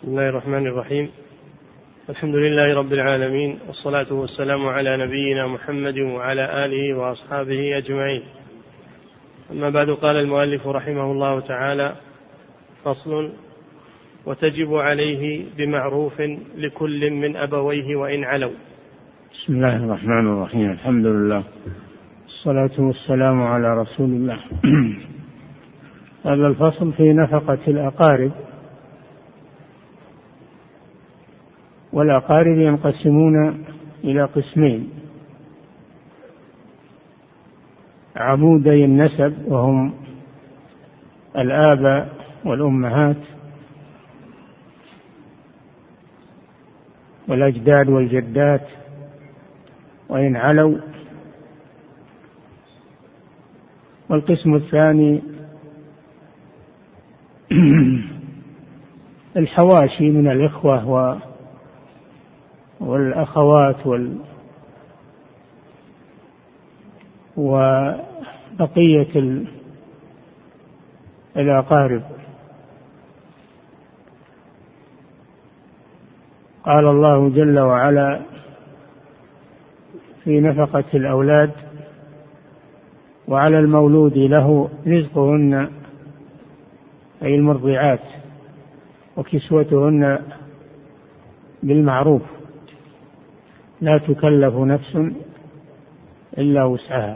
بسم الله الرحمن الرحيم. الحمد لله رب العالمين، والصلاة والسلام على نبينا محمد وعلى آله وأصحابه أجمعين. أما بعد، قال المؤلف رحمه الله تعالى: فصل: وتجب عليه بمعروف لكل من أبويه وإن علوا. بسم الله الرحمن الرحيم. الحمد لله، الصلاة والسلام على رسول الله. هذا الفصل في نفقة الأقارب. والأقارب ينقسمون إلى قسمين: عمودي النسب وهم الآباء والأمهات والأجداد والجدات وإن علوا. والقسم الثاني الحواشي من الإخوة والأخوات وبقية الأقارب. قال الله جل وعلا في نفقة الأولاد: وعلى المولود له رزقهن، أي المرضعات، وكسوتهن بالمعروف، لا تكلف نفس إلا وسعها.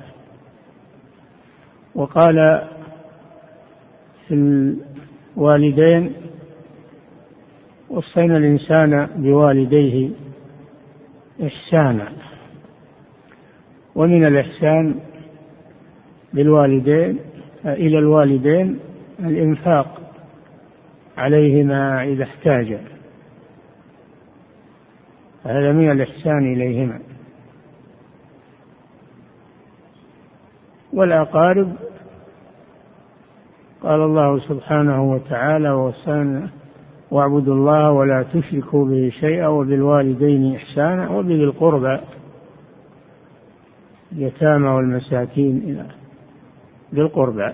وقال في الوالدين: وصينا الإنسان بوالديه إحسانا. ومن الإحسان بالوالدين إلى الوالدين الإنفاق عليهما إذا احتاجا، هذا من الإحسان إليهما. والأقارب قال الله سبحانه وتعالى: ووصانا واعبدوا الله ولا تشركوا به شيئا وبالوالدين إحسانا وبذي القربى، اليتامى والمساكين إلى ذي القربى.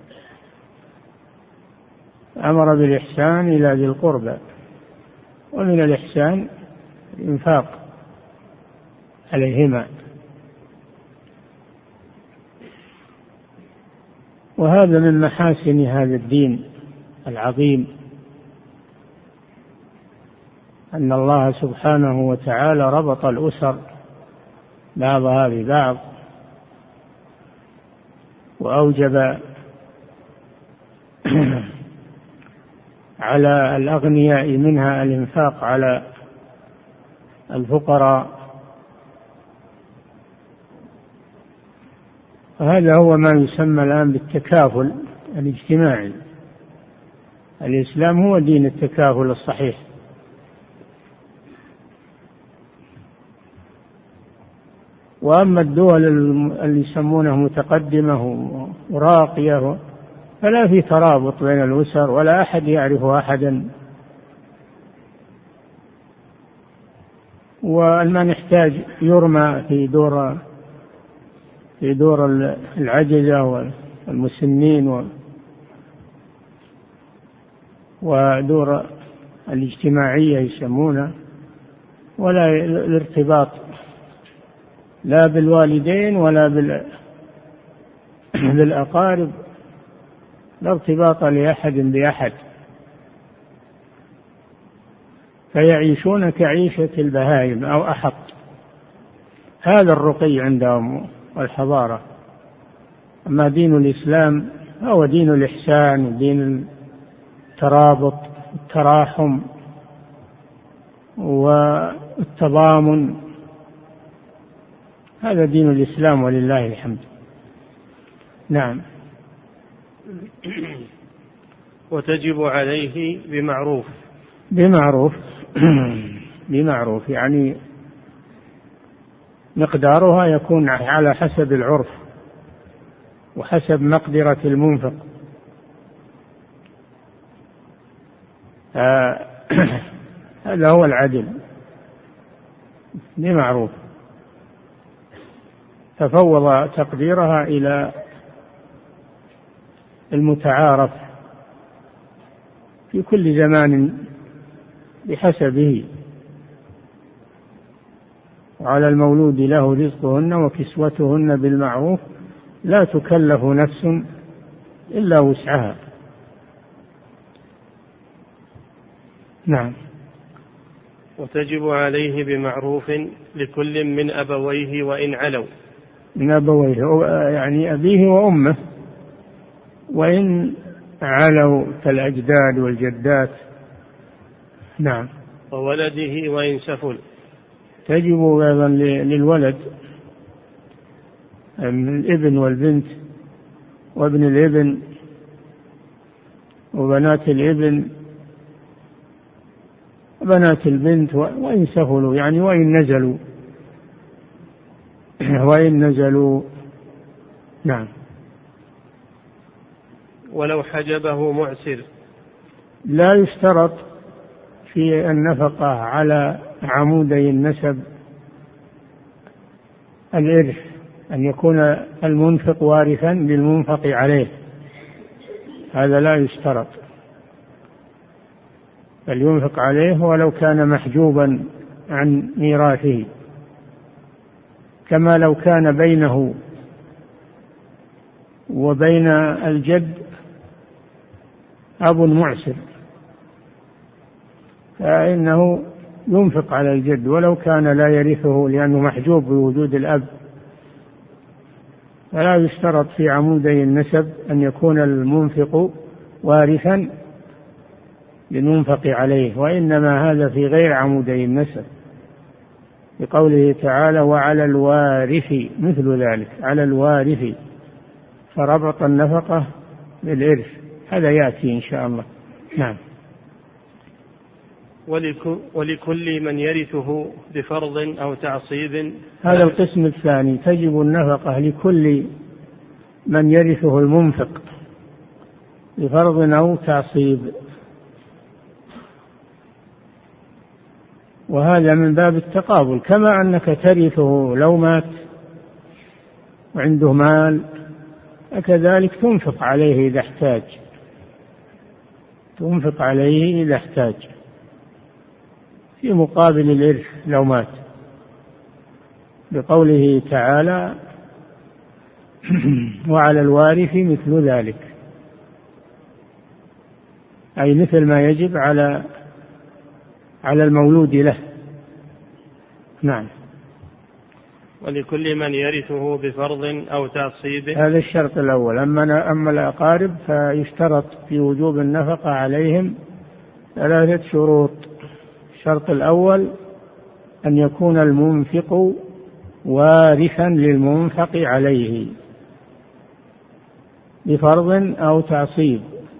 أمر بالإحسان إلى ذي القربى. ومن الإحسان الإنفاق عليهما. وهذا من محاسن هذا الدين العظيم، أن الله سبحانه وتعالى ربط الأسر بعضها ببعض، وأوجب على الأغنياء منها الإنفاق على الفقراء. وهذا هو ما يسمى الآن بالتكافل الاجتماعي. الإسلام هو دين التكافل الصحيح. وأما الدول اللي يسمونها متقدمة وراقية فلا في ترابط بين الأسر، ولا أحد يعرف أحدا، والمن يحتاج يرمى في دور العجزة والمسنين ودور الاجتماعية يسمونها. ولا الارتباط لا بالوالدين ولا بالأقارب، لا ارتباط لأحد بأحد، فيعيشون كعيشة البهائم أو أحط. هذا الرقي عندهم والحضارة. أما دين الإسلام هو دين الإحسان ودين الترابط والتراحم والتضامن. هذا دين الإسلام ولله الحمد. نعم. وتجب عليه بمعروف. بمعروف يعني مقدارها يكون على حسب العرف وحسب مقدرة المنفق. هذا هو العدل، بمعروف. ففوض تقديرها إلى المتعارف في كل زمان بحسبه. وعلى المولود له رزقهن وكسوتهن بالمعروف لا تكلف نفس إلا وسعها. نعم. وتجب عليه بمعروف لكل من أبويه وإن علوا. من أبويه يعني أبيه وأمه، وإن علوا كالأجداد والجدات. نعم. وولده وإن سفل. تجب أيضا للولد من الابن والبنت وابن الابن وبنات الابن وبنات البنت وإن سفلوا، يعني وإن نزلوا. نعم. ولو حجبه معسر. لا يشترط في النفقة على عمودي النسب الإرث أن يكون المنفق وارثا للمنفق عليه، هذا لا يشترط، بل ينفق عليه ولو كان محجوبا عن ميراثه، كما لو كان بينه وبين الجد أب معسر فإنه ينفق على الجد ولو كان لا يرثه لأنه محجوب بوجود الأب. فلا يشترط في عمودي النسب أن يكون المنفق وارثا للمنفق عليه، وإنما هذا في غير عمودي النسب، بقوله تعالى وعلى الوارث مثل ذلك، على الوارث، فربط النفقة بالإرث، هذا يأتي إن شاء الله. نعم. ولكل من يرثه بفرض أو تعصيب. هذا القسم الثاني، تجب النفقة لكل من يرثه المنفق بفرض أو تعصيب، وهذا من باب التقابل، كما أنك ترثه لو مات وعنده مال، وكذلك تنفق عليه إذا احتاج، تنفق عليه إذا احتاج في مقابل الإرث لو مات، بقوله تعالى وعلى الوارث مثل ذلك، أي مثل ما يجب على المولود له. نعم. ولكل من يرثه بفرض أو تعصيب. هذا الشرط الأول. أما الأقارب فيشترط في وجوب النفقة عليهم 3 شروط. الشرط الأول أن يكون المنفق وارثا للمنفق عليه بفرض أو تعصيب،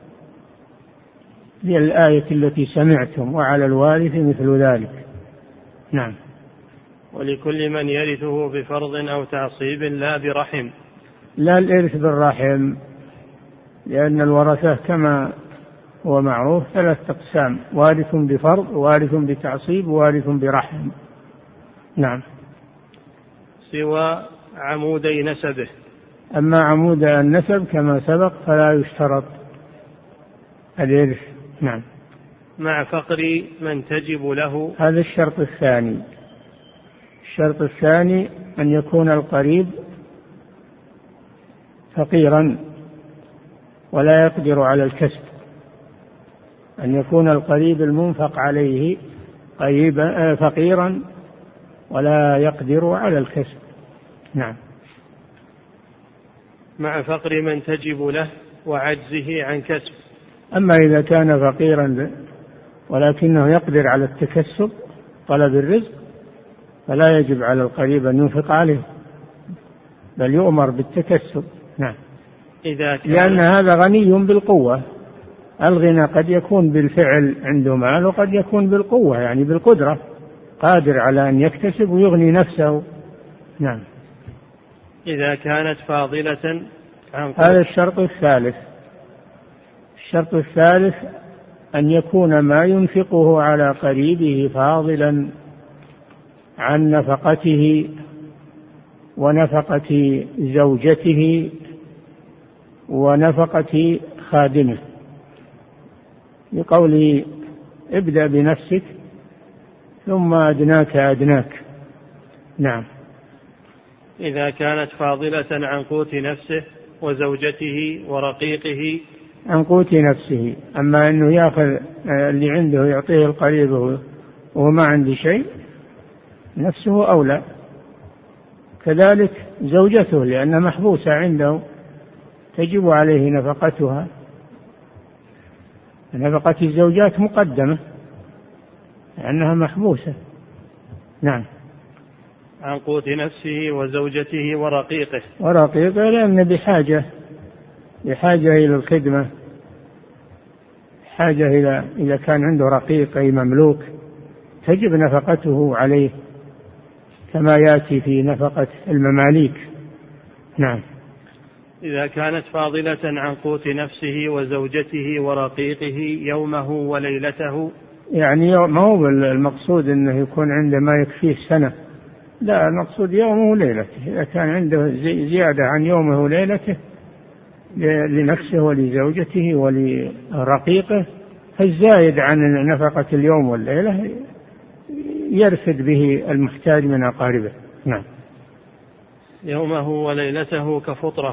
هي الآية التي سمعتم وعلى الوارث مثل ذلك. نعم. ولكل من يرثه بفرض أو تعصيب لا برحم. لا الإرث بالرحم، لأن الورثة كما هو معروف 3 أقسام: وارث بفرض، وارث بتعصيب، وارث برحم. نعم. سوى عمودي نسبه. أما عمود النسب كما سبق فلا يشترط الإرث. نعم. مع فقر من تجب له. هذا الشرط الثاني. الشرط الثاني أن يكون القريب فقيرا ولا يقدر على الكسب، أن يكون القريب المنفق عليه فقيرا ولا يقدر على الكسب. نعم. مع فقر من تجب له وعجزه عن كسب. أما إذا كان فقيرا ولكنه يقدر على التكسب طلب الرزق فلا يجب على القريب أن ينفق عليه، بل يؤمر بالتكسب. نعم. لأن هذا غني بالقوة. الغنى قد يكون بالفعل عنده مال، وقد يكون بالقوة يعني بالقدرة، قادر على أن يكتسب ويغني نفسه. نعم. إذا كانت فاضلة. هذا الشرط الثالث. الشرط الثالث أن يكون ما ينفقه على قريبه فاضلا عن نفقته ونفقة زوجته ونفقة خادمه، لقوله ابدأ بنفسك ثم أدناك أدناك. نعم. إذا كانت فاضلة عن قوت نفسه وزوجته ورقيقه. عن قوت نفسه، أما أنه يأخذ اللي عنده يعطيه القريب وهو ما عنده شيء، نفسه أولى. كذلك زوجته لأنها محبوسة عنده تجب عليه نفقتها. نفقة الزوجات مقدمة لأنها محبوسة. نعم. عن قوت نفسه وزوجته ورقيقه. ورقيقه لأن بحاجة إلى الخدمة، حاجة إذا كان عنده رقيق أي مملوك تجب نفقته عليه كما يأتي في نفقة المماليك. نعم. إذا كانت فاضلة عن قوت نفسه وزوجته ورقيقه يومه وليلته. يعني ما هو المقصود أنه يكون عنده ما يكفيه سنة، لا، المقصود يومه وليلته. إذا كان عنده زيادة عن يومه وليلته لنفسه ولزوجته ولرقيقه، فالزايد عن نفقة اليوم والليلة يرفد به المحتاج من أقاربه. نعم. يومه وليلته كفطرة.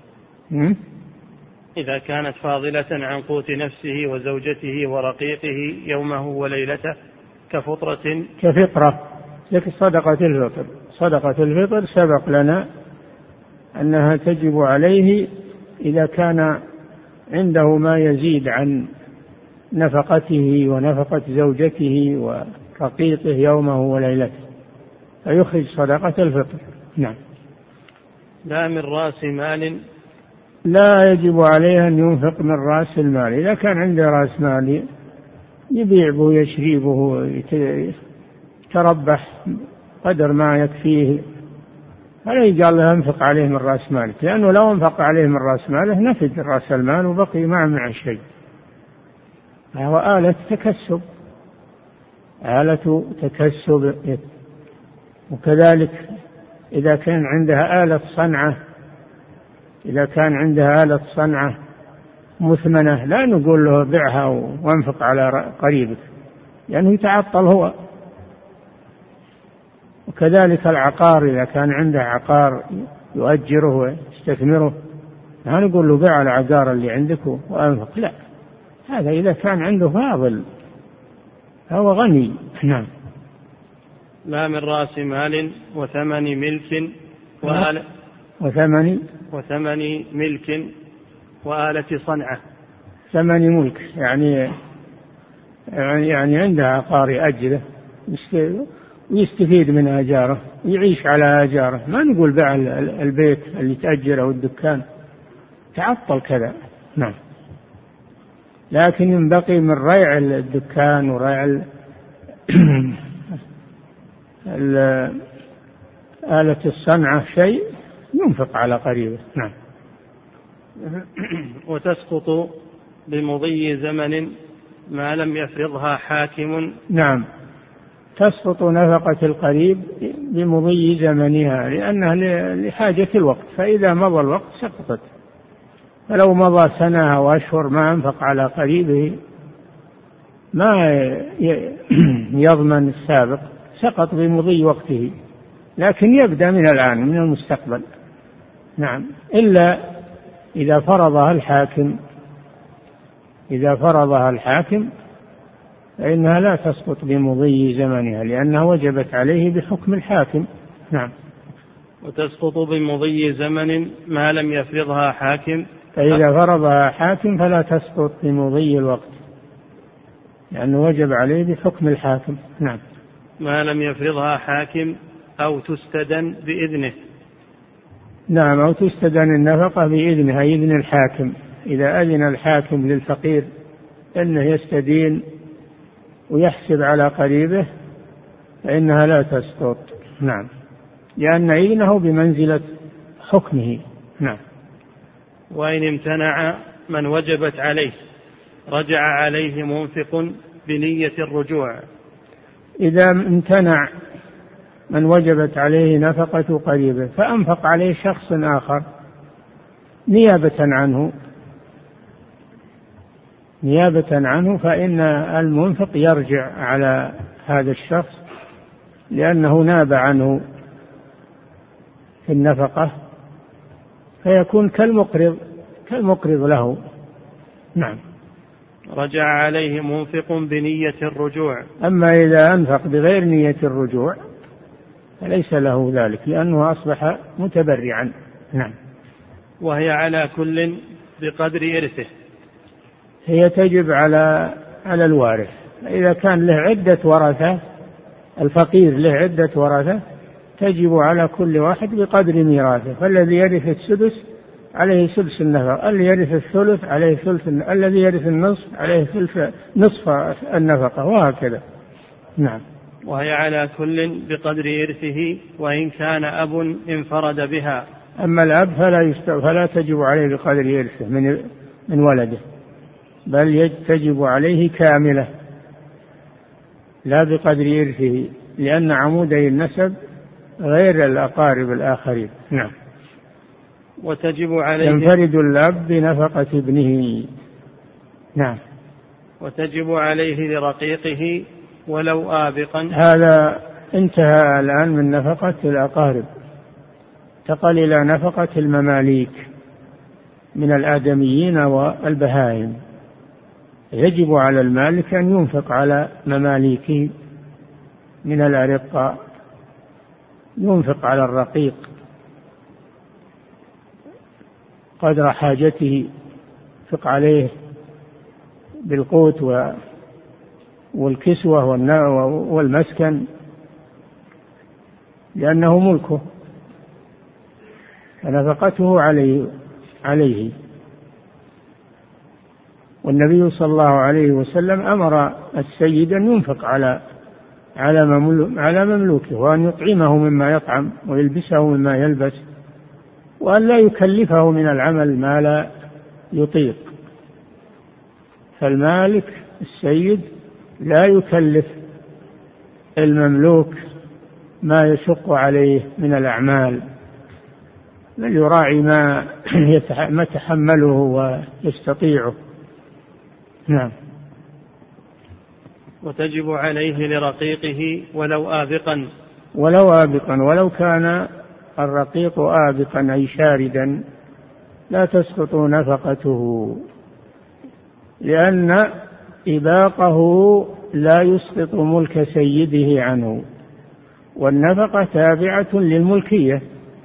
إذا كانت فاضلة عن قوت نفسه وزوجته ورقيقه يومه وليلته كفطرة. كفطرة، لكن صدقة الفطر. صدقة الفطر سبق لنا أنها تجب عليه إذا كان عنده ما يزيد عن نفقته ونفقة زوجته ورقيقه يومه وليلته فيخرج صدقة الفطر. نعم. لا من رأس مال. لا يجب عليه أن ينفق من رأس المال. إذا كان عنده رأس مال يبيع به يشري به يتربح قدر ما يكفيه، فلا يقال له انفق عليه من رأس مالك، لأنه لو انفق عليه من رأس ماله نفد رأس المال وبقي ما معه شيء. هو آلة تكسب، آلة تكسب. وكذلك إذا كان عندها آلة صنعة، إذا كان عندها آلة صنعة مثمنة لا نقول له بيعها وانفق على قريبك لأنه يتعطل هو. وكذلك العقار، إذا كان عنده عقار يؤجره ويستثمره لا نقول له بيع العقار اللي عندك وانفق، لا، هذا إذا كان عنده فاضل هو غني. نعم. لا من رأس مال وثمن ملك وثمن ملك وآلة صنعة. ثمن ملك يعني عنده عقار يأجره ويستفيد من آجاره ويعيش على آجاره، ما نقول بيع البيت اللي تأجره أو الدكان تعطل كذا. نعم. لكن ينبغي من ريع الدكان وريع آلة الصنعة شيء ينفق على قريبه. نعم. وتسقط بمضي زمن ما لم يفرضها حاكم. نعم، تسقط نفقة القريب بمضي زمنها لأنها لحاجة الوقت، فإذا مضى الوقت سقطت. فلو مضى سنة وأشهر ما أنفق على قريبه ما يضمن السابق، سقط بمضي وقته، لكن يبدأ من الآن من المستقبل. نعم. إلا إذا فرضها الحاكم فإنها لا تسقط بمضي زمنها لأنها وجبت عليه بحكم الحاكم. نعم. وتسقط بمضي زمن ما لم يفرضها حاكم. فإذا فرضها حاكم فلا تسقط بمضي الوقت لأنه وجب عليه بحكم الحاكم. نعم. ما لم يفرضها حاكم أو تستدن بإذنه. نعم، أو تستدن النفقة بإذنها، إذن الحاكم. إذا أذن الحاكم للفقير أنه يستدين ويحسب على قريبه فإنها لا تسقط. نعم، لأن إذنه بمنزلة حكمه. نعم. وإن امتنع من وجبت عليه رجع عليه منفق بنية الرجوع. إذا امتنع من وجبت عليه نفقة قريبه فأنفق عليه شخص آخر نيابة نيابة عنه، فإن المنفق يرجع على هذا الشخص لأنه ناب عنه في النفقة، فيكون كالمقرض له. نعم. رجع عليه منفق بنية الرجوع. أما إذا أنفق بغير نية الرجوع فليس له ذلك، لأنه أصبح متبرعا. نعم. وهي على كل بقدر إرثه. هي تجب على الوارث. إذا كان له عدة ورثة، الفقير له عدة ورثة، تجب على كل واحد بقدر ميراثه. فالذي يرث السدس عليه سدس النفقة، الذي يرث الثلث عليه ثلث، الذي يرث النصف عليه نصف النفقة، وهكذا. نعم. وهي على كل بقدر إرثه وإن كان أب انفرد بها. أما الأب فلا تجب عليه بقدر إرثه من ولده، بل تجب عليه كاملة لا بقدر إرثه، لأن عمودي النسب غير الأقارب الآخرين. نعم. وتجب عليه ينفرد الأب بنفقة ابنه. نعم. وتجب عليه لرقيقه ولو آبقا. هذا انتهى الآن من نفقة الأقارب، انتقل إلى نفقة المماليك من الآدميين والبهائم. يجب على المالك أن ينفق على مماليكه من الأرقاء، ينفق على الرقيق قدر حاجته، ينفق عليه بالقوت والكسوة والمسكن، لأنه ملكه فنفقته عليه. والنبي صلى الله عليه وسلم أمر السيد أن ينفق على مملوكه، وأن يطعمه مما يطعم ويلبسه مما يلبس، وأن لا يكلفه من العمل ما لا يطيق. فالمالك السيد لا يكلف المملوك ما يشق عليه من الأعمال، بل يراعي ما تحمله ويستطيعه. نعم. وتجب عليه لرقيقه ولو آبقا. ولو كان الرقيق آبقا أي شاردا لا تسقط نفقته، لأن إباقه لا يسقط ملك سيده عنه، والنفقة تابعة للملكية،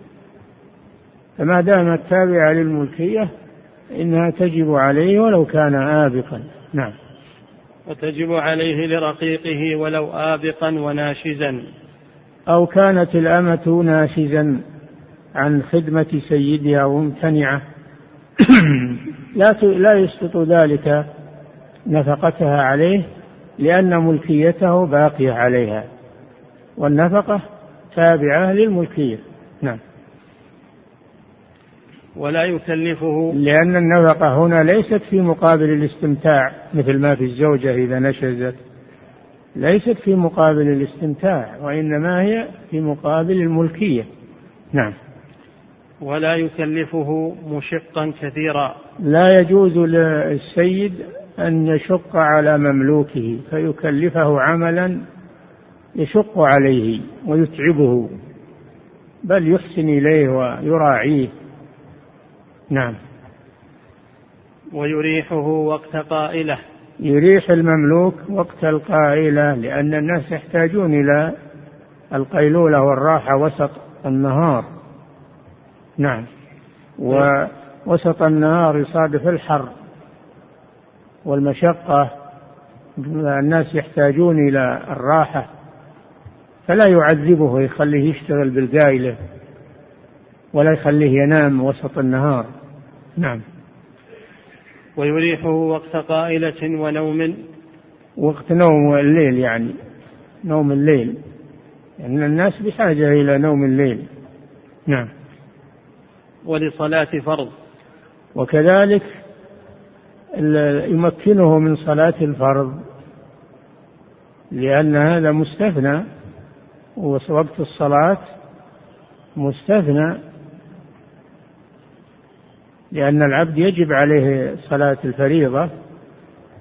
فما دامت تابعة للملكية إنها تجب عليه ولو كان آبقا. نعم. وتجب عليه لرقيقه ولو آبقا وناشزا. أو كانت الأمة ناشزا عن خدمة سيدها وممتنعة لا يسقط ذلك نفقتها عليه، لأن ملكيته باقية عليها، والنفقة تابعة للملكية. نعم. ولا يكلفه، لأن النفقة هنا ليست في مقابل الاستمتاع مثل ما في الزوجة إذا نشزت، ليست في مقابل الاستمتاع، وإنما هي في مقابل الملكية. نعم. ولا يكلفه مشقا كثيرا. لا يجوز للسيد أن يشق على مملوكه فيكلفه عملا يشق عليه ويتعبه، بل يحسن إليه ويراعيه. نعم. ويريحه وقت قائلة. يريح المملوك وقت القائلة، لأن الناس يحتاجون إلى القيلولة والراحة وسط النهار. نعم. ووسط النهار يصادف الحر والمشقة، الناس يحتاجون إلى الراحة، فلا يعذبه ويخليه يشتغل بالقائلة ولا يخليه ينام وسط النهار. نعم. ويريحه وقت قائلة ونوم. وقت نوم الليل، يعني نوم الليل، لأن الناس بحاجة إلى نوم الليل. نعم. ولصلاة فرض. وكذلك يمكنه من صلاة الفرض، لأن هذا مستثنى، ووقت الصلاة مستثنى، لأن العبد يجب عليه صلاة الفريضة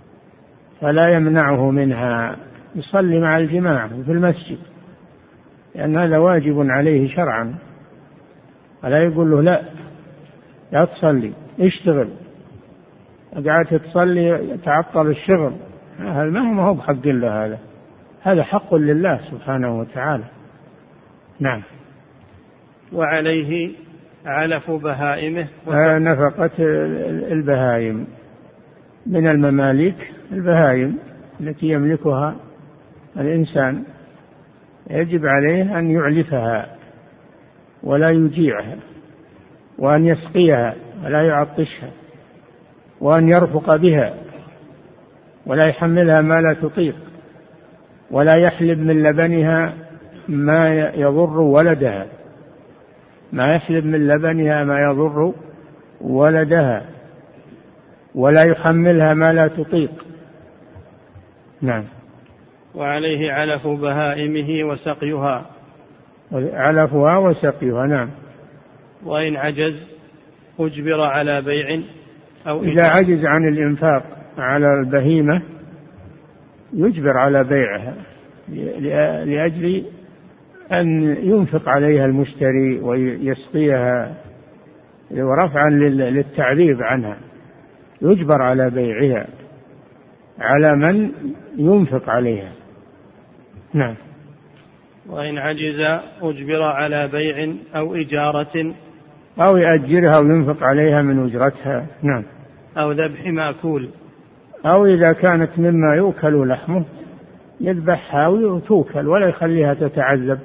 فلا يمنعه منها، يصلي مع الجماعة في المسجد، لأن هذا واجب عليه شرعا، فلا يقول له لا تصلي، اشتغل، قعدت تصلي تعطل الشغل، هذا ما هو بحق الله، هذا حق لله سبحانه وتعالى. نعم. وعليه علف بهائمه نفقة البهائم من المماليك، البهائم التي يملكها الإنسان يجب عليه أن يعلفها ولا يجيعها، وأن يسقيها ولا يعطشها، وأن يرفق بها ولا يحملها ما لا تطيق، ولا يحلب من لبنها ما يضر ولدها، ما يحلب من لبنها ما يضر ولدها، ولا يحملها ما لا تطيق. نعم. وعليه علف بهائمه وسقيها، علفها وسقيها. نعم. وإن عجز أجبر على بيع أو إذا عجز عن الإنفاق على البهيمة يجبر على بيعها لأجل أن ينفق عليها المشتري ويسقيها، ورفعا للتعريض عنها، يجبر على بيعها على من ينفق عليها. نعم. وإن عجز أجبر على بيع أو إجارة، أو يأجرها وينفق عليها من أجرتها. نعم. أو ذبح مأكول، أو إذا كانت مما يؤكل لحمه يذبحها وتوكل ولا يخليها تتعذب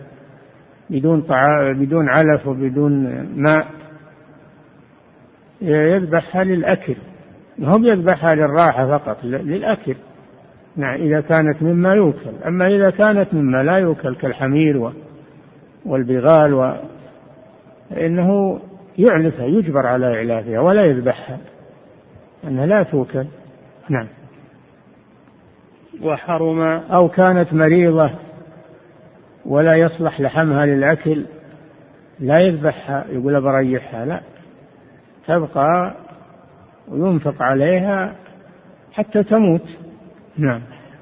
بدون علف وبدون ماء، يذبحها للأكل، هم يذبحها للراحة فقط، للأكل. نعم. إذا كانت مما يؤكل. أما إذا كانت مما لا يؤكل كالحمير والبغال فإنه يعلفها، يجبر على إعلافها ولا يذبحها، أنها لا تؤكل. نعم. وحرم. أو كانت مريضة ولا يصلح لحمها للأكل، لا يذبحها يقول بريحها، لا، تبقى وينفق عليها حتى تموت. نعم.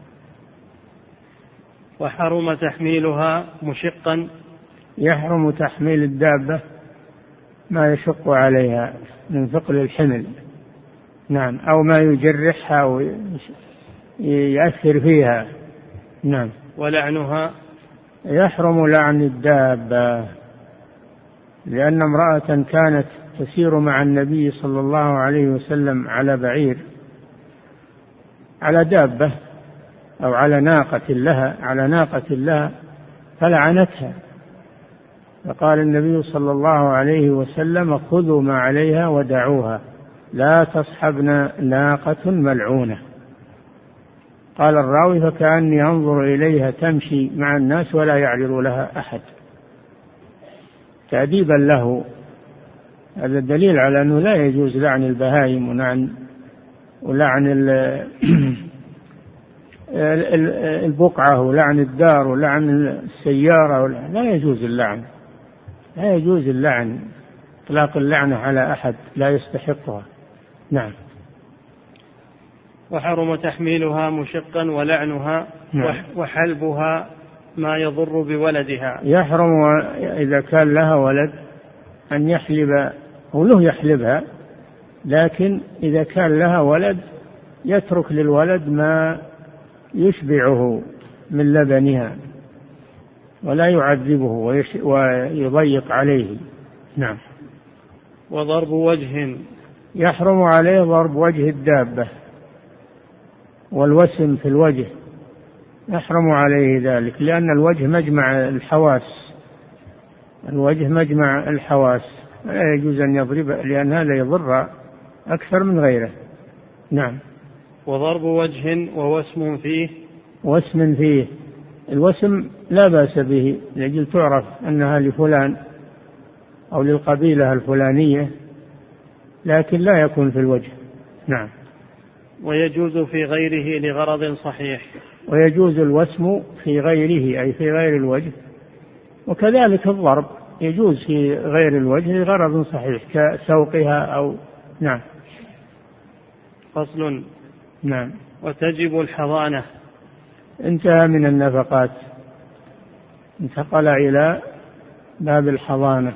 وحرم تحميلها مشقا، يحرم تحميل الدابة ما يشق عليها من ثقل الحمل. نعم. أو ما يجرحها ويأثر فيها. نعم. ولعنها. يحرم لعن الدابة، لأن امرأة كانت تسير مع النبي صلى الله عليه وسلم على بعير، على دابة أو على ناقة لها فلعنتها، فقال النبي صلى الله عليه وسلم: خذوا ما عليها ودعوها، لا تصحبنا ناقة ملعونة. قال الراوي: فكأني أنظر إليها تمشي مع الناس ولا يعرض لها أحد، تأديبا له. هذا دليل على أنه لا يجوز لعن البهائم ولعن البقعة ولعن الدار ولعن السيارة، لا يجوز اللعن، لا يجوز اللعن، إطلاق اللعنة على أحد لا يستحقها. نعم. وحرم تحميلها مشقا ولعنها. نعم. وحلبها ما يضر بولدها. يحرم إذا كان لها ولد أن يحلب، هو له يحلبها، لكن إذا كان لها ولد يترك للولد ما يشبعه من لبنها ولا يعذبه ويضيق عليه. نعم. وضرب وجه. يحرم عليه ضرب وجه الدابة والوسم في الوجه، يحرم عليه ذلك، لأن الوجه مجمع الحواس، الوجه مجمع الحواس، لا يجوز أن يضرب، لأن هذا يضر أكثر من غيره. نعم. وضرب وجه ووسم فيه. وسم فيه، الوسم لا بأس به لأجل تعرف أنها لفلان أو للقبيلة الفلانية، لكن لا يكون في الوجه. نعم. ويجوز في غيره لغرض صحيح. ويجوز الوسم في غيره أي في غير الوجه، وكذلك الضرب يجوز في غير الوجه لغرض صحيح كسوقها أو. نعم. فصل. نعم. وتجب الحضانة. انتهى من النفقات، انتقل إلى باب الحضانة.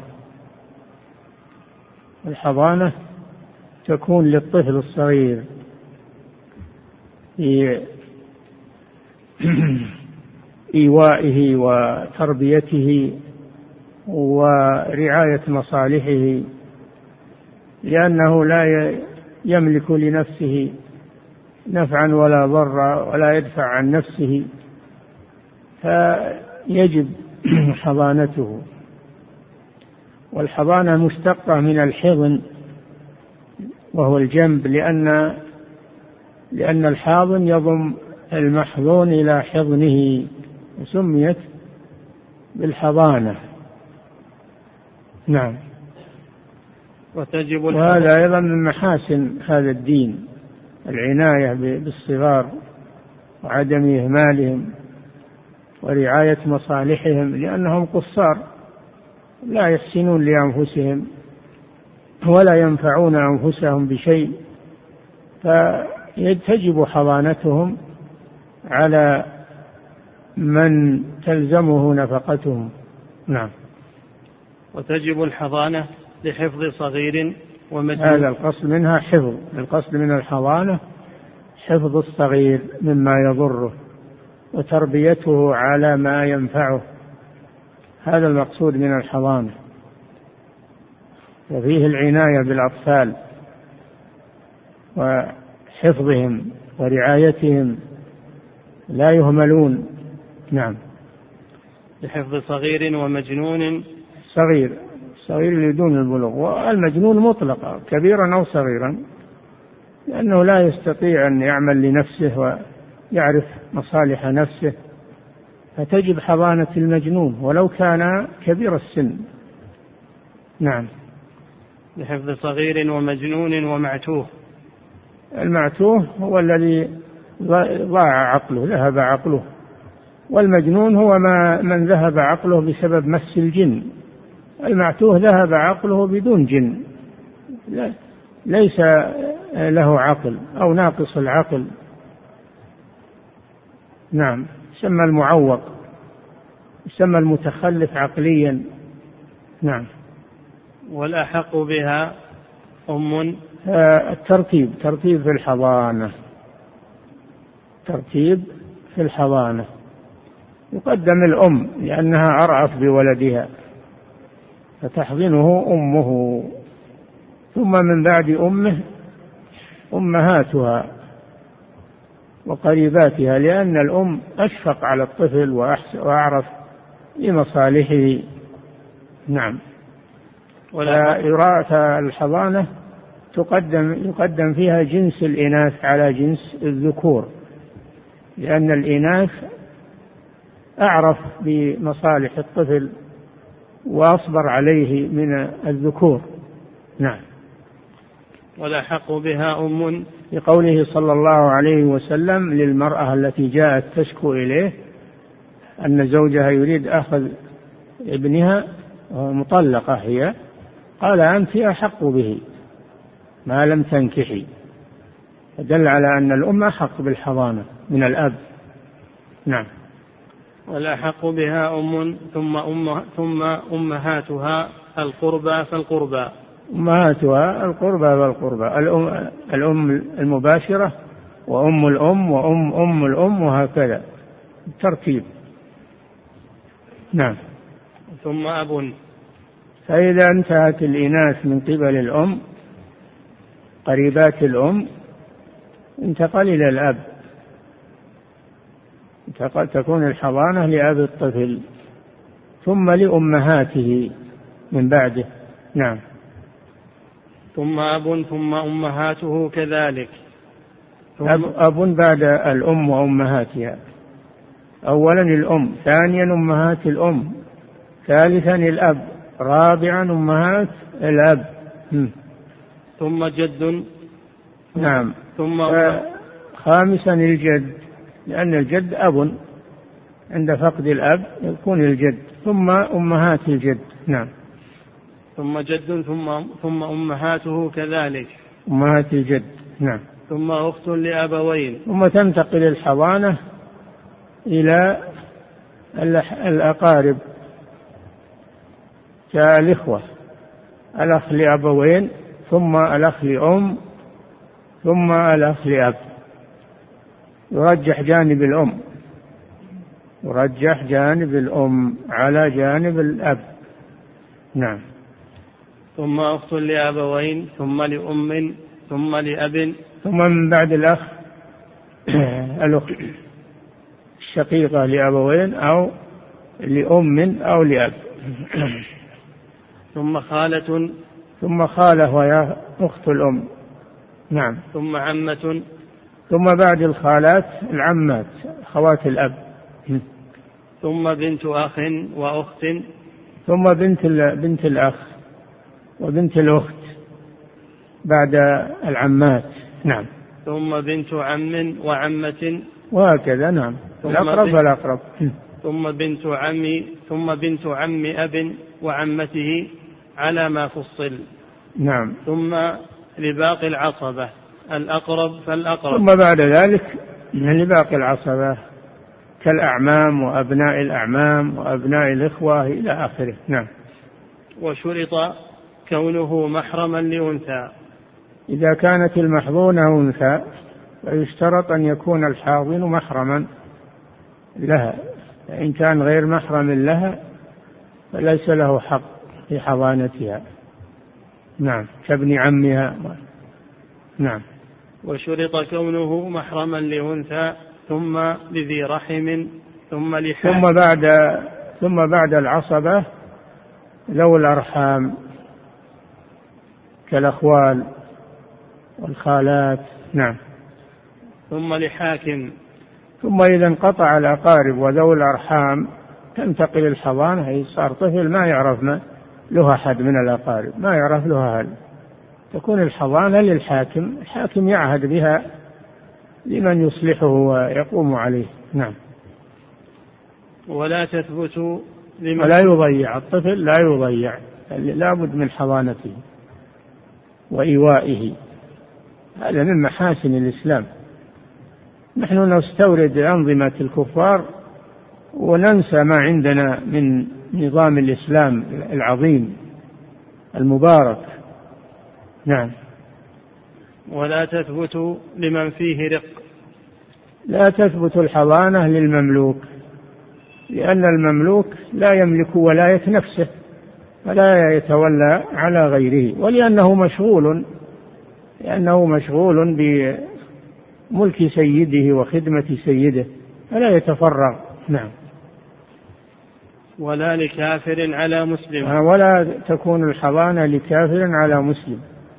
الحضانة تكون للطفل الصغير في إيوائه وتربيته ورعاية مصالحه، لأنه لا يملك لنفسه نفعا ولا ضرا ولا يدفع عن نفسه، فيجب حضانته. والحضانة مشتقة من الحضن وهو الجنب، لأن الحاضن يضم المحضون إلى حضنه، وسميت بالحضانة. نعم. وهذا أيضا من محاسن هذا الدين، العناية بالصغار وعدم إهمالهم ورعاية مصالحهم، لأنهم قصار لا يحسنون لأنفسهم ولا ينفعون أنفسهم بشيء، فتجب حضانتهم على من تلزمه نفقتهم. نعم. وتجب الحضانة لحفظ صغير ومجنون. هذا القصد منها حفظ، القصد من الحضانة حفظ الصغير مما يضره وتربيته على ما ينفعه، هذا المقصود من الحضانة. وفيه العناية بالأطفال وحفظهم ورعايتهم، لا يهملون. نعم. لحفظ صغير ومجنون. صغير دون البلوغ، والمجنون مطلقا كبيرا أو صغيرا، لأنه لا يستطيع أن يعمل لنفسه ويعرف مصالح نفسه، فتجب حضانة المجنون ولو كان كبير السن. نعم. لحفظ صغير ومجنون ومعتوه. المعتوه هو الذي ضاع عقله، ذهب عقله، والمجنون هو من ذهب عقله بسبب مس الجن. المعتوه ذهب عقله بدون جن، ليس له عقل أو ناقص العقل. نعم. يسمى المعوق، يسمى المتخلف عقليا. نعم. والأحق بها الترتيب في الحضانة، ترتيب في الحضانة. يقدم الأم لأنها أرأف بولدها فتحضنه أمه، ثم من بعد أمه أمهاتها وقريباتها، لأن الأم أشفق على الطفل وأعرف بمصالحه. نعم. الحضانة يقدم فيها جنس الإناث على جنس الذكور، لأن الإناث أعرف بمصالح الطفل وأصبر عليه من الذكور. نعم. والأحق بها لقوله صلى الله عليه وسلم للمرأة التي جاءت تشكو إليه أن زوجها يريد أخذ ابنها مطلقة هي، قال أنت أحق به ما لم تنكحي، فدل على أن الأم أحق بالحضانة من الأب. نعم. والأحق بها ثم أمهاتها القربى فالقربى. أمهاتها القربى فالقربى، الأم المباشرة وأم الأم وأم الأم، وهكذا الترتيب. نعم. ثم أب. فإذا انتهت الإناث من قبل الأم قريبات الأم انتقل إلى الأب، تكون الحضانة لأب الطفل ثم لأمهاته من بعده. نعم. ثم أب ثم أمهاته كذلك. أب بعد الأم وأمهاتها، أولا الأم، ثانيا أمهات الأم، ثالثا الأب، رابعا أمهات الأب. ثم جد. نعم. ثم خامسا الجد، لأن الجد أب، عند فقد الأب يكون الجد، ثم أمهات الجد. نعم. ثم جد ثم أمهاته كذلك. أمهات الجد. نعم. ثم أخت لأبوين. ثم تنتقل الحضانة إلى الأقارب كالإخوة، الأخ لأبوين ثم الأخ لأم ثم الأخ لأب. يرجح جانب الأم على جانب الأب. نعم. ثم أخت لأبوين ثم لأم ثم لأب. ثم من بعد الأخ الأخت الشقيقة لأبوين أو لأم أو لأب. ثم خالة وهي أخت الأم. نعم. ثم عمة. ثم بعد الخالات العمات خوات الأب. ثم بنت أخ وأخت. ثم بنت الأخ وبنت الأخت بعد العمات. نعم. ثم بنت عم وعمة وهكذا. نعم. الأقرب فالأقرب. ثم بنت عم أب وعمته على ما فصل. نعم. ثم لباقي العصبة الأقرب فالأقرب. ثم بعد ذلك لباقي العصبة كالأعمام وأبناء الأعمام وأبناء الإخوة إلى آخره. نعم. وشرط كونه محرما لأنثى. إذا كانت المحظونة أنثى فيشترط أن يكون الحاضن محرما لها، فإن كان غير محرم لها فليس له حق في حضانتها. نعم. كابن عمها. نعم. وشرط كونه محرما لأنثى ثم لذي رحم ثم لحام. ثم بعد العصبة ذوي الأرحام كالأخوال والخالات. نعم. ثم لحاكم. ثم إذا انقطع الأقارب وذوي الأرحام تنتقل الحضانة، أي صار طفل ما يعرف له أحد من الأقارب، ما يعرف له أحد، تكون الحضانة للحاكم، الحاكم يعهد بها لمن يصلحه ويقوم عليه. نعم. ولا تثبت ولا يضيع الطفل، لا يضيع، لا بد من حضانته وإيوائه. هذا من محاسن الإسلام. نحن نستورد أنظمة الكفار وننسى ما عندنا من نظام الإسلام العظيم المبارك. نعم. ولا تثبت لمن فيه رق. لا تثبت الحضانة للمملوك، لأن المملوك لا يملك ولاية نفسه فلا يتولى على غيره، ولأنه مشغول بملك سيده وخدمة سيده فلا يتفرغ. نعم. ولا لكافر على مسلم. ولا تكون الحضانة لكافر على مسلم،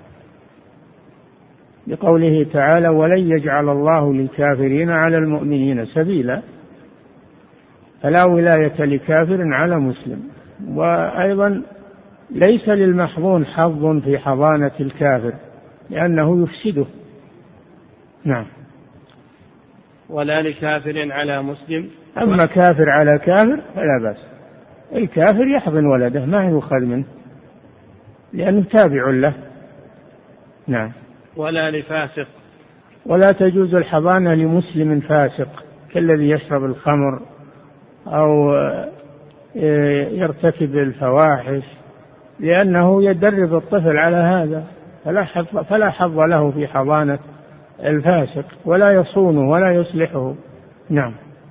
لقوله تعالى ولن يجعل الله للكافرين على المؤمنين سبيلا، فلا ولاية لكافر على مسلم. وأيضا ليس للمحظون حظ في حضانة الكافر لأنه يفسده. نعم. ولا لكافر على مسلم. أما كافر على كافر فلا بأس، الكافر يحضن ولده ما يؤخذ منه لأنه تابع له. نعم. ولا لفاسق. ولا تجوز الحضانة لمسلم فاسق كالذي يشرب الخمر أو يرتكب الفواحش، لأنه يدرب الطفل على هذا، فلا حظ له في حضانة الفاسق، ولا يصونه ولا يصلحه. نعم.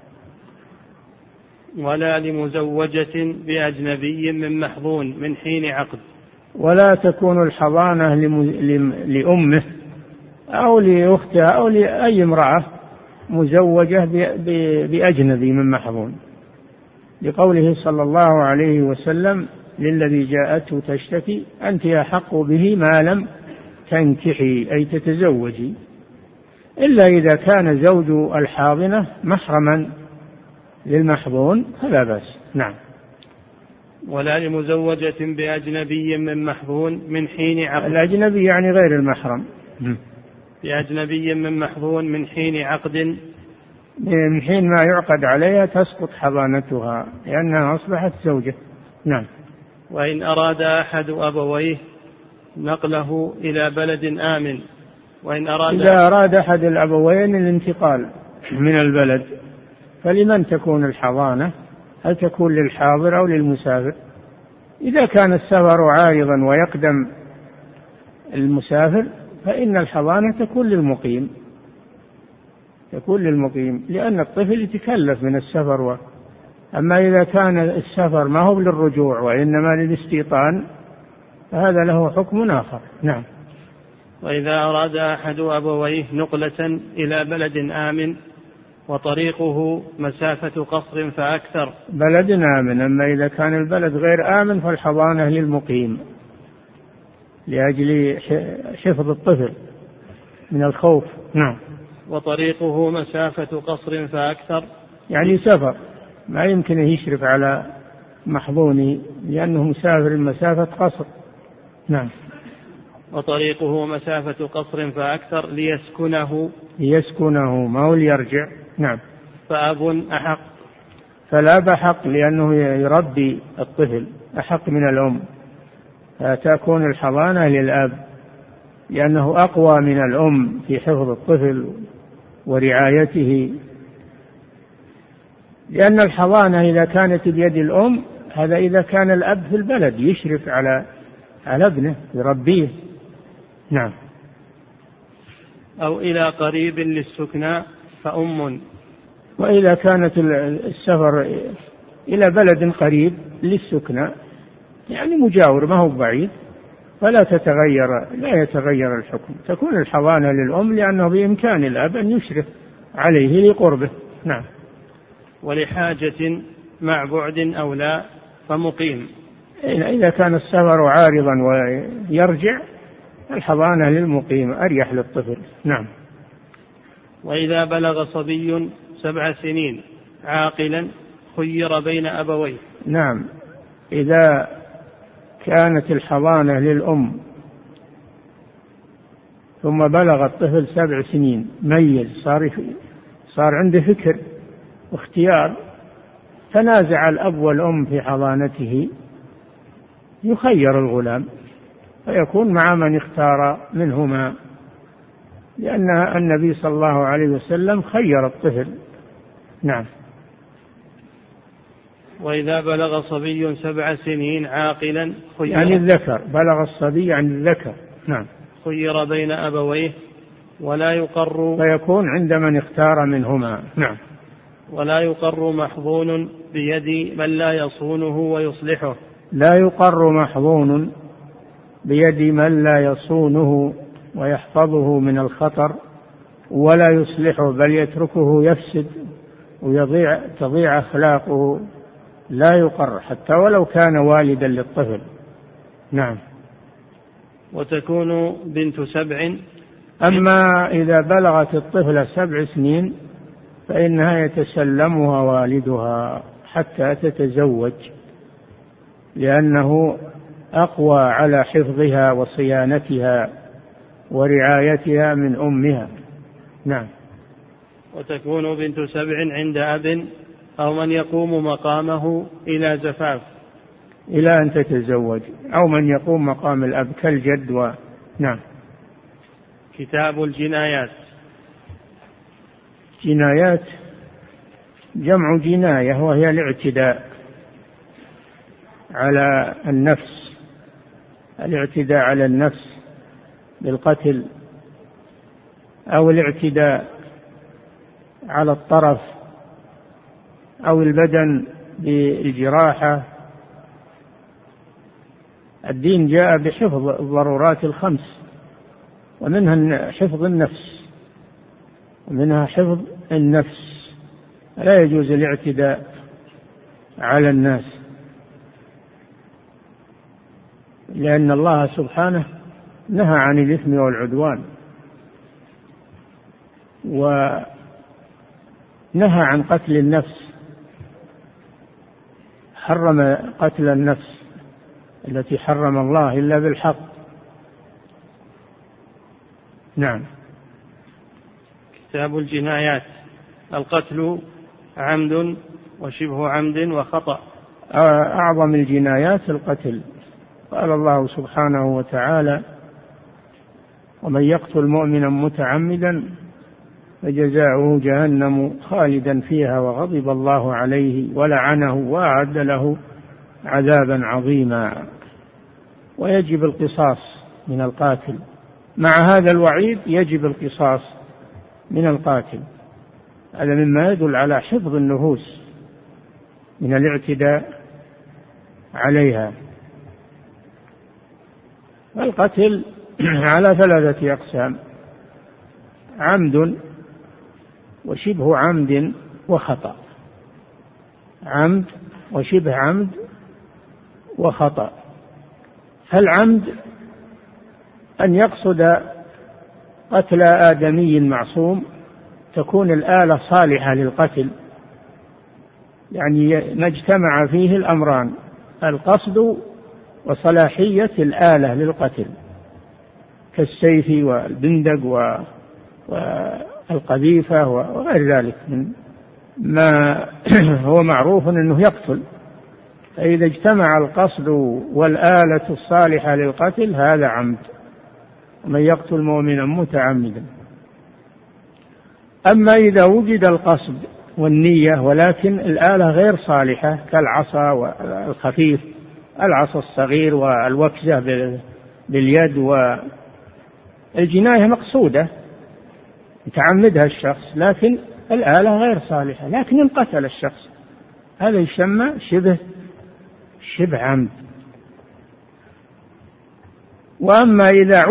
ولا لمزوجة بأجنبي من محظون من حين عقد. ولا تكون الحضانة لأمه أو لأختها أو لأي امرأة مزوجة بأجنبي من محظون، لقوله صلى الله عليه وسلم للذي جاءته تشتكي أنت أحق به ما لم تنكحي، أي تتزوجي، إلا إذا كان زوج الحاضنة محرما للمحظون فلا بأس. نعم. ولا لمزوجة بأجنبي من محظون من حين عقد. الأجنبي يعني غير المحرم. بأجنبي من محظون من حين عقد، من حين ما يعقد عليها تسقط حضانتها لأنها أصبحت زوجة. نعم. وإن أراد أحد أبويه نقله إلى بلد آمن إذا أراد أحد الأبوين الانتقال من البلد فلمن تكون الحضانة؟ هل تكون للحاضر أو للمسافر؟ إذا كان السفر عارضا ويقدم المسافر فإن الحضانة تكون للمقيم لأن الطفل يتكلف من السفر. أما إذا كان السفر ما هو للرجوع وإنما للاستيطان فهذا له حكم آخر. نعم. وإذا أراد أحد أبويه نقلة إلى بلد آمن وطريقه مسافة قصر فأكثر. بلد آمن، أما إذا كان البلد غير آمن فالحضانة للمقيم لأجل حفظ الطفل من الخوف. نعم. وطريقه مسافة قصر فأكثر، يعني سفر ما يمكن يشرف على محظونه لأنه مسافر مسافة قصر. نعم. وطريقه مسافة قصر فأكثر ليسكنه ما هو ليرجع. نعم. فأب أحق، فالأب أحق لأنه يربي الطفل أحق من الأم، فتكون الحضانة للأب لأنه أقوى من الأم في حفظ الطفل ورعايته، لأن الحضانة إذا كانت بيد الأم هذا إذا كان الأب في البلد يشرف على ابنه يربيه. نعم. أو إلى قريب للسكنى فأم. وإذا كانت السفر إلى بلد قريب للسكنى يعني مجاور ما هو بعيد فلا يتغير الحكم، تكون الحضانة للأم لأنه بإمكان الأب أن يشرف عليه لقربه. نعم. ولحاجة مع بعد أو لا فمقيم. إذا كان السفر عارضا ويرجع الحضانة للمقيم أريح للطفل. نعم. وإذا بلغ صبي 7 سنين عاقلا خير بين أبويه. نعم. إذا كانت الحضانة للأم ثم بلغ الطفل 7 سنين ميز صار عنده فكر واختيار تنازع الأب والأم في حضانته يخير الغلام فيكون مع من اختار منهما، لأن النبي صلى الله عليه وسلم خير الطفل. نعم. وإذا بلغ صبي 7 سنين عاقلا خير، يعني الذكر، بلغ الصبي عن الذكر. نعم. خير بين أبويه ولا يقر، فيكون عند من اختار منهما. نعم. ولا يقر محظون بيد من لا يصونه ويصلحه. لا يقر محظون بيد من لا يصونه ويحفظه من الخطر ولا يصلحه، بل يتركه يفسد تضيع أخلاقه. لا يقر حتى ولو كان والدا للطفل. نعم. وتكون بنت 7. أما إذا بلغت الطفل 7 سنين فإنها يتسلمها والدها حتى تتزوج، لأنه أقوى على حفظها وصيانتها ورعايتها من أمها. نعم. وتكون بنت 7 عند أب أو من يقوم مقامه إلى زفاف، إلى أن تتزوج، أو من يقوم مقام الأب كالجد. نعم. كتاب الجنايات. جنايات جمع جناية وهي الاعتداء على النفس، الاعتداء على النفس بالقتل أو الاعتداء على الطرف أو البدن بالجراحة. الدين جاء بحفظ الضرورات الخمس ومنها حفظ النفس، لا يجوز الاعتداء على الناس، لأن الله سبحانه نهى عن الإثم والعدوان ونهى عن قتل النفس، حرم قتل النفس التي حرم الله إلا بالحق. نعم. كتاب الجنايات. القتل عمد وشبه عمد وخطأ. أعظم الجنايات القتل. قال الله سبحانه وتعالى: ومن يقتل مؤمنا متعمدا فجزاؤه جهنم خالدا فيها وغضب الله عليه ولعنه وأعد له عذابا عظيما. ويجب القصاص من القاتل، مع هذا الوعيد يجب القصاص من القاتل. هذا مما يدل على حفظ النفوس من الاعتداء عليها. القتل على 3 أقسام: عمد وشبه عمد وخطأ. عمد وشبه عمد وخطأ. فالعمد أن يقصد قتل آدمي معصوم، تكون الآلة صالحة للقتل، يعني ما اجتمع فيه الأمران: القصد وصلاحية الآلة للقتل، كالسيف والبندق والقذيفة وغير ذلك من ما هو معروف أنه يقتل. فإذا اجتمع القصد والآلة الصالحة للقتل هذا عمد. ومن يقتل مؤمنا متعمدا. أما إذا وجد القصد والنية ولكن الآلة غير صالحة، كالعصا والخفيف، العصا الصغير والوكزة باليد، والجناية مقصودة يتعمدها الشخص لكن الآلة غير صالحة، لكن انقتل الشخص، هذا يسمى شبه عمد. وأما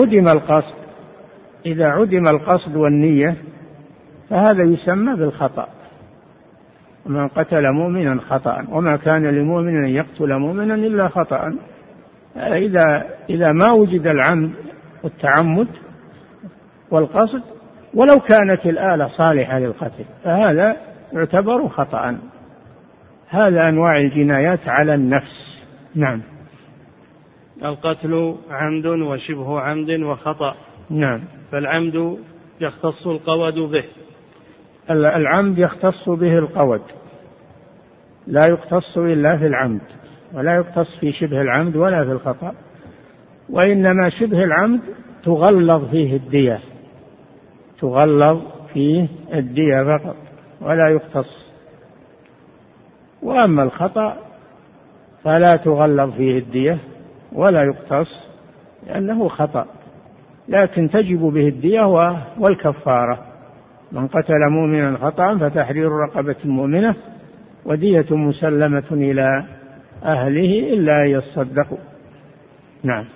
إذا عدم القصد والنية فهذا يسمى بالخطأ. من قتل مؤمنا خطأ وما كان لمؤمن أن يقتل مؤمنا إلا خطأ. إذا ما وجد العمد والتعمد والقصد ولو كانت الآلة صالحة للقتل فهذا يعتبر خطأ. هذا أنواع الجنايات على النفس. نعم. القتل عمد وشبه عمد وخطأ. نعم. فالعمد يختص القود به. العمد يختص به القود، لا يختص إلا في العمد، ولا يختص في شبه العمد ولا في الخطأ. وإنما شبه العمد تغلظ فيه الدية، تغلظ فيه الدية فقط ولا يختص. وأما الخطأ فلا تغلظ فيه الدية ولا يقتص لأنه خطأ، لكن تجب به الدية والكفارة. من قتل مؤمنا خطأ فتحرير رقبة مؤمنة ودية مسلمة إلى أهله إلا يصدقوا. نعم.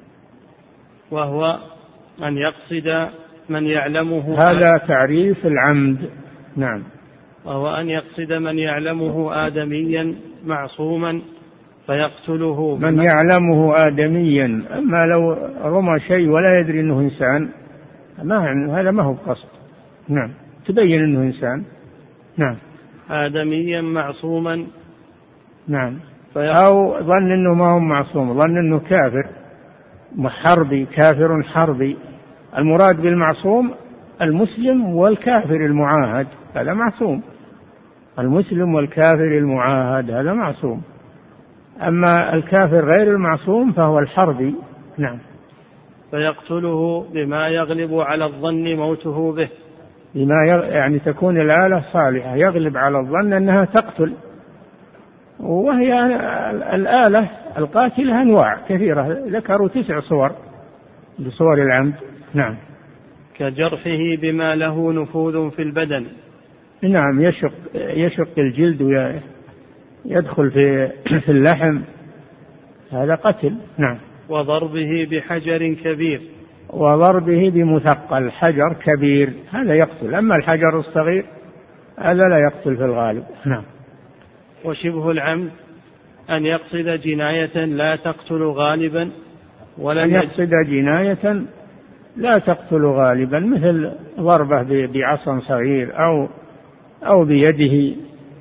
وهو أن يقصد من يعلمه، هذا تعريف العمد. نعم. وهو أن يقصد من يعلمه آدميا معصوما فيقتله. من يعلمه آدميا، أما لو رمى شيء ولا يدري أنه إنسان هذا ما هو قصد. نعم. تبين أنه إنسان. نعم. آدميا معصوما. نعم. أو ظن أنه ما هو معصوم، ظن أنه كافر حربي، كافر حربي. المراد بالمعصوم المسلم والكافر المعاهد، هذا معصوم. المسلم والكافر المعاهد هذا معصوم. أما الكافر غير المعصوم فهو الحربي. نعم. فيقتله بما يغلب على الظن موته به. يعني تكون الآلة صالحة، يغلب على الظن أنها تقتل. وهي الآلة القاتلة أنواع كثيرة، ذكروا 9 صور لصور العمد. نعم. كجرحه بما له نفوذ في البدن. نعم. يشق الجلد ويدخل في اللحم، هذا قتل. نعم. وضربه بحجر كبير. وضربه بمثقل، حجر كبير هذا يقتل. أما الحجر الصغير هذا لا يقتل في الغالب. نعم. وشبه العمد أن يقصد جناية لا تقتل غالبا، أن يقصد جناية لا تقتل غالبا، مثل ضربة بعصا صغير أو بيده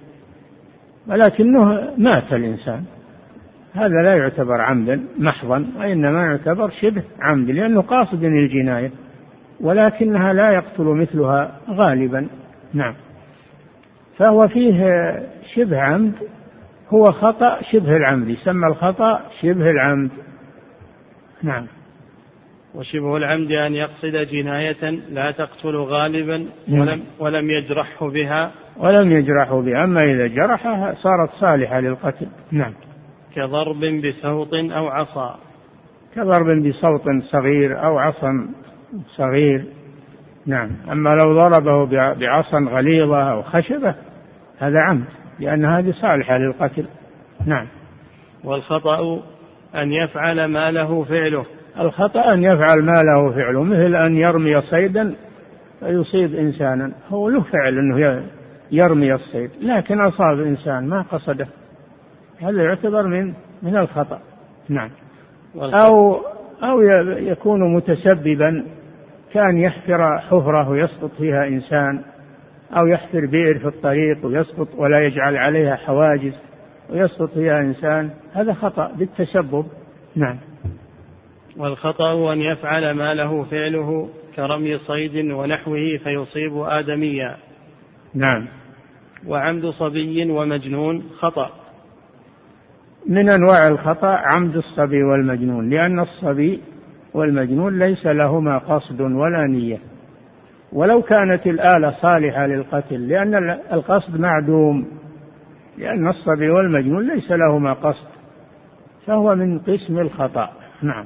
ولكنه مات الإنسان، هذا لا يعتبر عمدا محضا، وإنما يعتبر شبه عمد لأنه قاصد الجناية ولكنها لا يقتل مثلها غالبا. نعم. فهو فيه شبه عمد، هو خطأ شبه العمد، يسمى الخطأ شبه العمد. نعم. وشبه العمد أن يقصد جناية لا تقتل غالبا ولم يجرحه بها. أما إذا جرحها صارت صالحة للقتل. نعم. كضرب بسوط أو عصا. كضرب بصوت صغير أو عصا صغير. نعم. أما لو ضربه بعصا غليظة أو خشبة هذا عمد، لأن هذه صالحة للقتل. نعم. والخطأ أن يفعل ما له فعله. الخطأ أن يفعل ما له فعله، مثل أن يرمي صيدا فيصيب إنسانا، هو له فعل أنه يرمي الصيد لكن أصاب إنسان ما قصده، هذا يعتبر من الخطأ. نعم. أو يكون متسببا، كان يحفر حفرة ويسقط فيها إنسان، أو يحفر بئر في الطريق ويسقط ولا يجعل عليها حواجز ويسقط فيها إنسان، هذا خطأ بالتسبب. نعم. والخطأ أن يفعل ما له فعله كرمي صيد ونحوه فيصيب آدميا. نعم. وعمد صبي ومجنون خطأ. من أنواع الخطأ عمد الصبي والمجنون، لأن الصبي والمجنون ليس لهما قصد ولا نية، ولو كانت الآلة صالحة للقتل، لأن القصد معدوم، لأن الصبي والمجنون ليس لهما قصد، فهو من قسم الخطأ. نعم.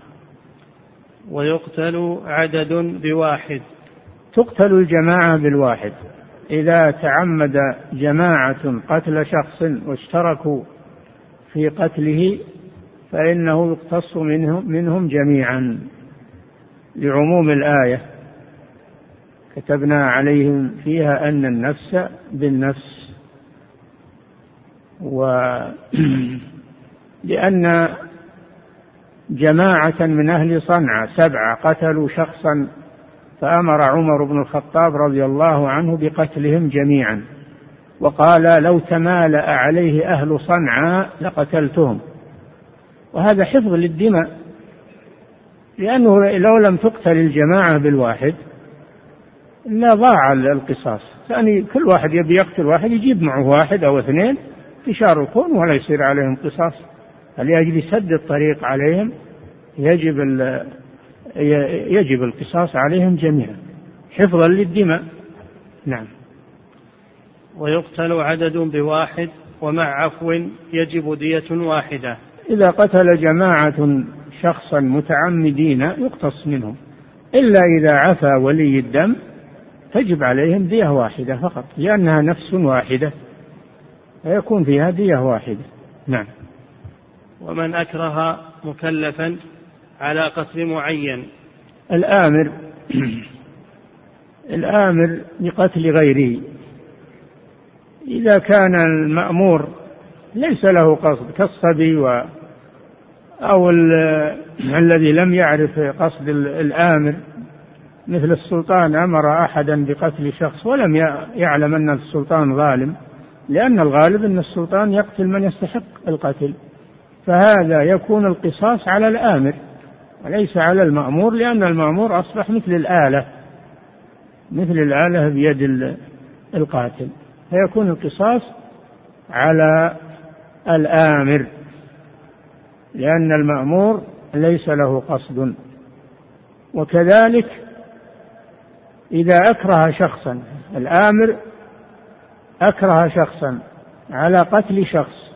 ويقتل عدد بواحد. تقتل الجماعة بالواحد، إذا تعمد جماعة قتل شخص واشتركوا في قتله فإنه يقتص منهم جميعا لعموم الآية: كتبنا عليهم فيها أن النفس بالنفس. لأن جماعة من أهل صنعاء 7 قتلوا شخصا، فأمر عمر بن الخطاب رضي الله عنه بقتلهم جميعا، وقال: لو تمالأ عليه أهل صنعاء لقتلتهم. وهذا حفظ للدماء، لأنه لو لم تقتل الجماعة بالواحد لا ضاع القصاص. ثاني كل واحد يبي يقتل واحد يجيب معه 1 أو 2 يشاركون ولا يصير عليهم قصاص. فلأجل سد الطريق عليهم يجب القصاص عليهم جميعا حفظا للدماء. نعم. ويقتل عدد بواحد ومع عفو يجب دية واحدة. إذا قتل جماعة شخصا متعمدين يقتص منهم، إلا إذا عفى ولي الدم تجب عليهم دية واحدة فقط، لأنها نفس واحدة فيكون فيها دية واحدة. نعم. ومن أكره مكلفا على قتل معين. الآمر بقتل غيره، إذا كان المأمور ليس له قصد كالصبي أو الذي لم يعرف قصد الآمر، مثل السلطان أمر أحدا بقتل شخص ولم يعلم أن السلطان ظالم، لأن الغالب أن السلطان يقتل من يستحق القتل، فهذا يكون القصاص على الآمر وليس على المأمور، لأن المأمور أصبح مثل الآلة بيد القاتل، فيكون القصاص على الآمر، لأن المأمور ليس له قصد. وكذلك إذا أكره شخصا، الآمر أكره شخصا على قتل شخص،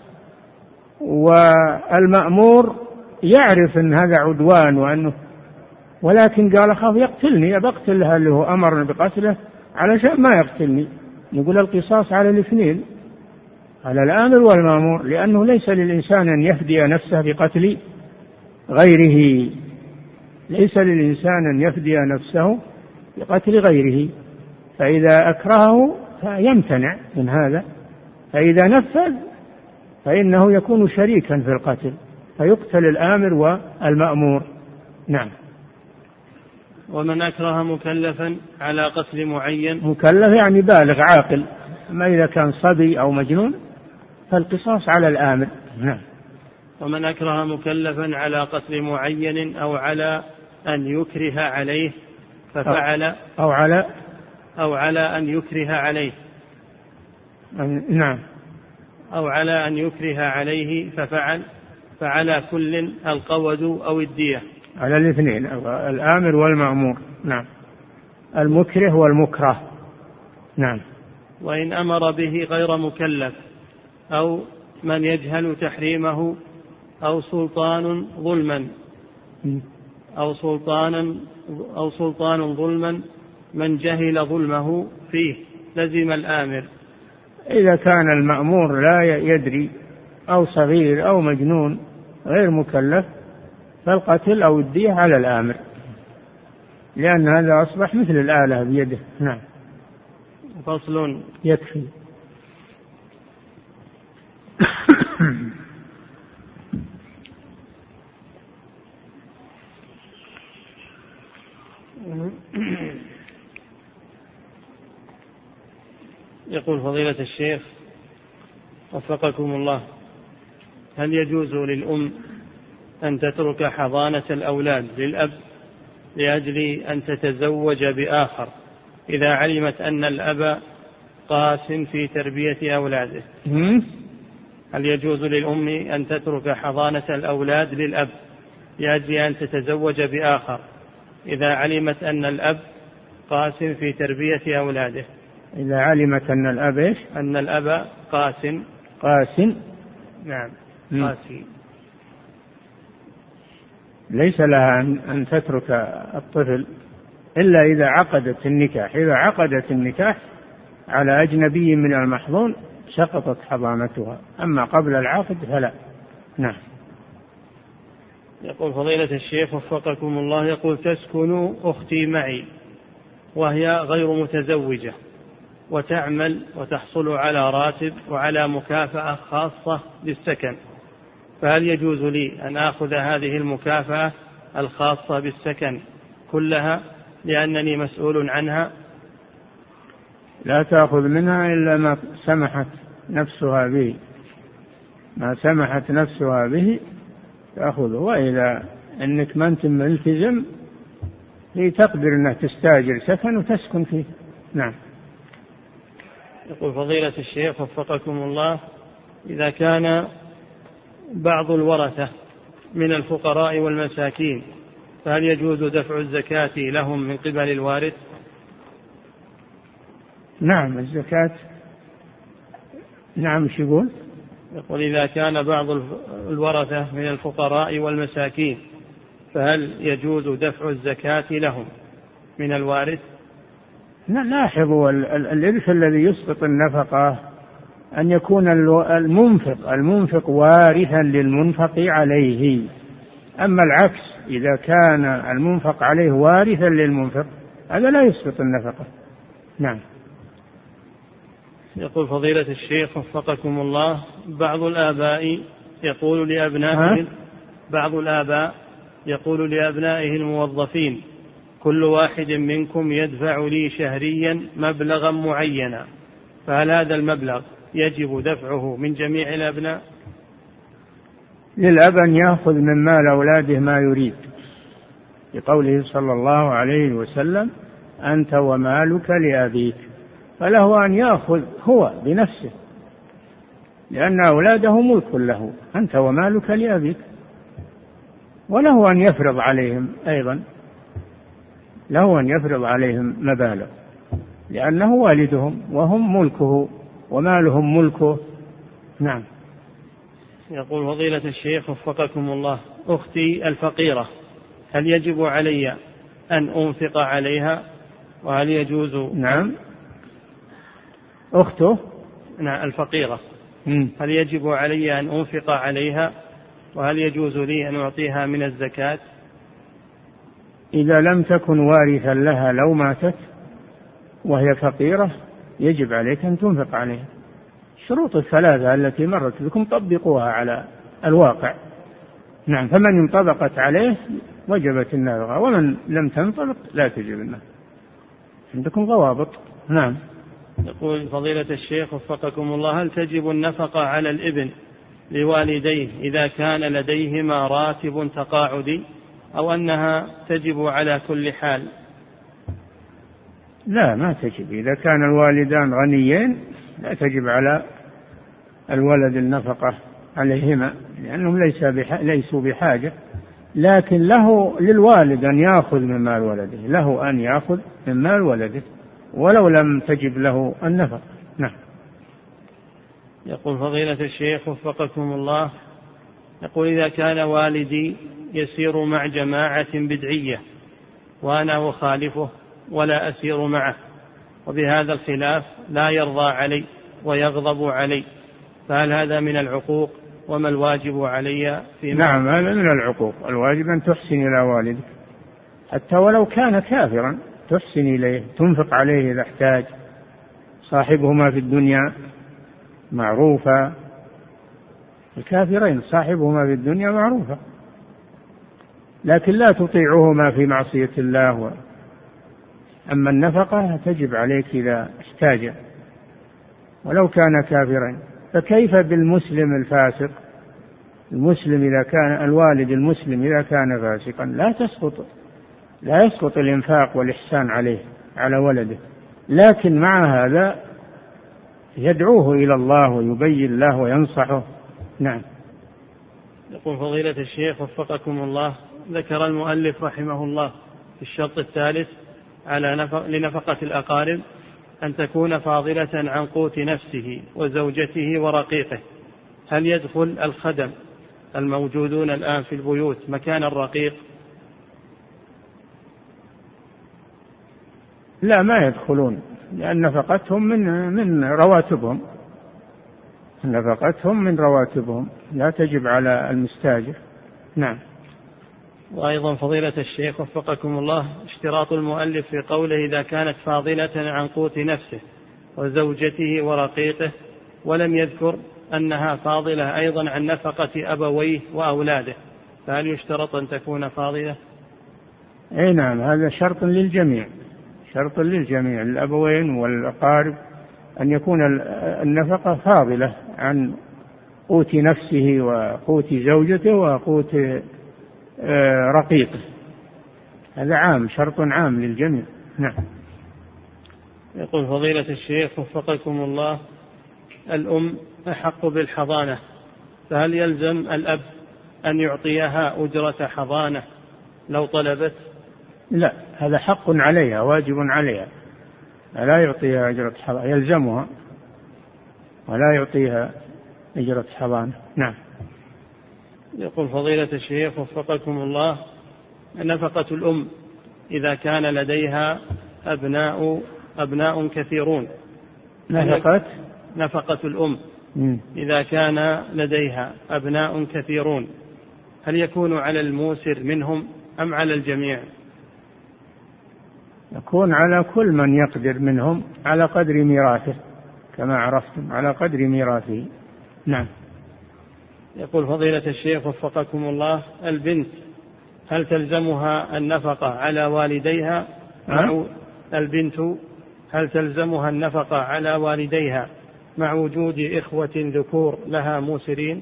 والمأمور يعرف أن هذا عدوان ولكن قال أخاف يقتلني، أبقتله اللي هو أمرني بقتله علشان ما يقتلني، نقول القصاص على الاثنين، على الآمر والمأمور، لأنه ليس للإنسان أن يفدي نفسه بقتل غيره، ليس للإنسان أن يفدي نفسه بقتل غيره، فإذا أكرهه فيمتنع من هذا، فإذا نفذ فإنه يكون شريكا في القتل، فيقتل الآمر والمأمور. نعم. ومن أكره مكلفا على قتل معين. مكلف يعني بالغ عاقل، أما إذا كان صبي أو مجنون فالقصاص على الآمر. نعم. ومن أكره مكلفا على قتل معين أو على أن يكره عليه ففعل أو على أن يكره عليه. نعم. أو على أن يكره عليه ففعل، فعلى كل القود أو الدية. على الاثنين، الآمر والمأمور. نعم، المكره والمكره. نعم. وإن أمر به غير مكلف أو من يجهل تحريمه أو سلطان ظلما أو سلطان ظلما من جهل ظلمه فيه لزم الآمر. إذا كان المأمور لا يدري أو صغير أو مجنون غير مكلف فالقتل أو الدية على الآمر، لأن هذا أصبح مثل الآلة بيده. نعم. فصل. يكفي. يقول فضيلة الشيخ وفقكم الله: هل يجوز للأم أن تترك حضانة الأولاد للأب لأجل أن تتزوج بآخر إذا علمت أن الأب قاس في تربية أولاده؟ هل يجوز للأم أن تترك حضانة الأولاد للأب لأجل أن تتزوج بآخر إذا علمت أن الأب قاس في تربية أولاده؟ إذا علمت أن الأب إيش؟ أن الأب قاس. نعم، قاسي. ليس لها أن تترك الطفل إلا إذا عقدت النكاح. إذا عقدت النكاح على أجنبي من المحظون سقطت حضانتها، أما قبل العقد فلا. نعم. يقول فضيلة الشيخ وفقكم الله: يقول: تسكن أختي معي وهي غير متزوجة وتعمل وتحصل على راتب وعلى مكافأة خاصة للسكن، فهل يجوز لي أن آخذ هذه المكافأة الخاصة بالسكن كلها لأنني مسؤول عنها؟ لا تأخذ منها إلا ما سمحت نفسها به، ما سمحت نفسها به تأخذه، وإذا أنك ما أنت ملتزم هي تقدر أنها تستاجر سكن وتسكن فيه. نعم. يقول فضيلة الشيخ وفقكم الله: إذا كان بعض الورثة من الفقراء والمساكين فهل يجوز دفع الزكاة لهم من قبل الوارث؟ نعم، الزكاة. نعم. شو يقول؟ يقول: إذا كان بعض الورثة من الفقراء والمساكين فهل يجوز دفع الزكاة لهم من الوارث؟ لاحظوا الإرث الذي يسقط النفقة أن يكون المنفق وارثا للمنفق عليه، أما العكس إذا كان المنفق عليه وارثا للمنفق هذا لا يسقط النفقة. نعم. يقول فضيلة الشيخ وفقكم الله: بعض الآباء يقول لأبنائه الموظفين: كل واحد منكم يدفع لي شهريا مبلغا معينا، فهل هذا المبلغ يجب دفعه من جميع الأبناء؟ للأب أن يأخذ من مال أولاده ما يريد، لقوله صلى الله عليه وسلم: أنت ومالك لأبيك، فله أن يأخذ هو بنفسه، لأن أولاده ملك له، أنت ومالك لأبيك. وله أن يفرض عليهم أيضا، له أن يفرض عليهم مبالغ، لأنه والدهم وهم ملكه ومالهم ملكه. نعم. يقول فضيلة الشيخ وفقكم الله: أختي الفقيرة هل يجب علي أن أنفق عليها وهل يجوز؟ نعم. أخته الفقيرة هل يجب علي أن أنفق عليها وهل يجوز لي أن أعطيها من الزكاة؟ إذا لم تكن وارثا لها لو ماتت وهي فقيرة يجب عليك أن تنفق عليها. الشروط الثلاثة التي مرت بكم طبقوها على الواقع. نعم. فمن انطبقت عليه وجبت النفقة، ومن لم تنطبق لا تجب النفقة. عندكم ضوابط. نعم. يقول فضيلة الشيخ وفقكم الله: هل تجب النفقة على الابن لوالديه إذا كان لديهما راتب تقاعدي أو أنها تجب على كل حال؟ لا، ما تجب. إذا كان الوالدان غنيين لا تجب على الولد النفقة عليهما، لأنهم ليسوا بحاجة. لكن له للوالد أن يأخذ من مال ولده، له أن يأخذ من مال ولده ولو لم تجب له النفقة. نعم. يقول فضيلة الشيخ وفقكم الله، يقول إذا كان والدي يسير مع جماعة بدعية وأنا أخالفه ولا أسير معه، وبهذا الخلاف لا يرضى علي ويغضب علي، فهل هذا من العقوق؟ وما الواجب علي فيما؟ نعم، هذا من العقوق. الواجب أن تحسن إلى والدك حتى ولو كان كافرا، تحسن إليه، تنفق عليه إذا احتاج، صاحبهما في الدنيا معروفة، الكافرين صاحبهما في الدنيا معروفة، لكن لا تطيعهما في معصية الله. أما النفقة تجب عليك إذا احتاج ولو كان كافرا. فكيف بالمسلم الفاسق؟ المسلم إذا كان الوالد المسلم إذا كان فاسقا لا يسقط الإنفاق والإحسان عليه على ولده، لكن مع هذا يدعوه إلى الله ويبين له وينصحه. نعم. يقول فضيلة الشيخ وفقكم الله، ذكر المؤلف رحمه الله في الشرط الثالث لنفقة الأقارب أن تكون فاضلة عن قوت نفسه وزوجته ورقيقه. هل يدخل الخدم الموجودون الآن في البيوت مكان الرقيق؟ لا، ما يدخلون، لأن نفقتهم من رواتبهم، نفقتهم من رواتبهم لا تجب على المستاجر. نعم. وأيضا فضيلة الشيخ وفقكم الله، اشتراط المؤلف في قوله إذا كانت فاضلة عن قوت نفسه وزوجته ورقيقه، ولم يذكر أنها فاضلة أيضا عن نفقة أبويه وأولاده، فهل يشترط أن تكون فاضلة؟ أي نعم، هذا شرط للجميع، شرط للجميع الأبوين والأقارب أن يكون النفقة فاضلة عن قوت نفسه وقوت زوجته وقوت رقيقه، هذا عام، شرط عام للجميع. نعم. يقول فضيلة الشيخ وفقكم الله، الأم أحق بالحضانة، فهل يلزم الأب أن يعطيها أجرة حضانة لو طلبت؟ لا، هذا حق عليها، واجب عليها، لا يعطيها أجرة حضانة، يلزمها ولا يعطيها أجرة حضانة. نعم. يقول فضيلة الشيخ وفقكم الله، نفقة الأم إذا كان لديها أبناء كثيرون، نفقة الأم إذا كان لديها أبناء كثيرون، هل يكون على الموسر منهم أم على الجميع؟ يكون على كل من يقدر منهم على قدر ميراثه، كما عرفتم، على قدر ميراثه. نعم. يقول فضيلة الشيخ وفقكم الله، البنت هل تلزمها النفقة على والديها؟ البنت هل تلزمها النفقة على والديها مع وجود إخوة ذكور لها موسرين؟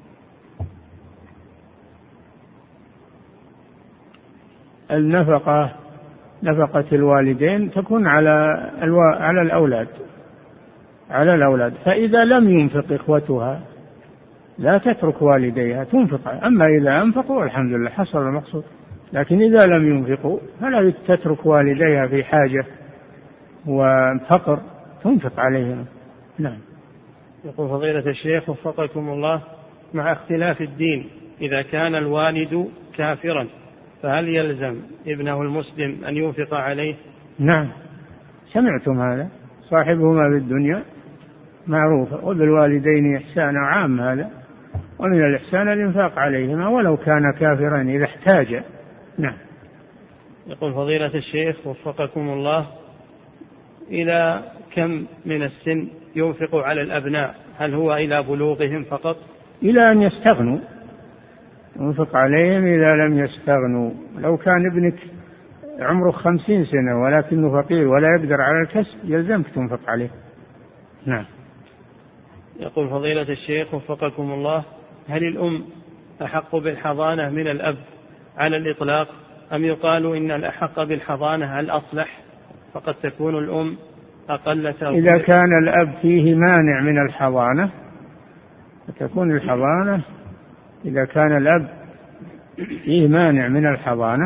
النفقة، نفقة الوالدين تكون على الأولاد، فإذا لم ينفق إخوتها لا تترك والديها، تنفق. أما إذا أنفقوا الحمد لله حصل المقصود، لكن إذا لم ينفقوا فلا تترك والديها في حاجة وفقر، تنفق عليهم. نعم. يقول فضيلة الشيخ وفقكم الله، مع اختلاف الدين إذا كان الوالد كافرا فهل يلزم ابنه المسلم أن ينفق عليه؟ نعم، سمعتم هذا، صاحبهما بالدنيا معروفة وبالوالدين إحسانا، عام هذا، ومن الإحسان الإنفاق عليهما ولو كان كافرا إذا احتاج. نعم. يقول فضيلة الشيخ وفقكم الله، إلى كم من السن ينفق على الأبناء؟ هل هو إلى بلوغهم فقط؟ إلى أن يستغنوا، ينفق عليهم إذا لم يستغنوا. لو كان ابنك عمره 50 سنة ولكنه فقير ولا يقدر على الكسب يلزمك تنفق عليه. نعم. يقول فضيلة الشيخ وفقكم الله، هل الأم أحق بالحضانة من الأب على الإطلاق، أم يقال إن الأحق بالحضانة الأصلح، فقد تكون الأم أقل تربية؟ إذا كان الأب فيه مانع من الحضانة فتكون الحضانة، إذا كان الأب فيه مانع من الحضانة،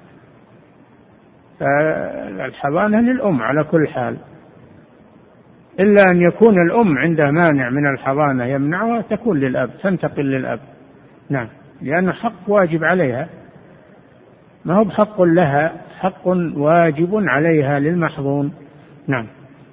فالحضانة للأم على كل حال، إلا أن يكون الأم عندها مانع من الحضانة يمنعها تكون للأب، تنتقل للأب. نعم، لأنه حق واجب عليها، ما هو بحق لها، حق واجب عليها للمحظون. نعم.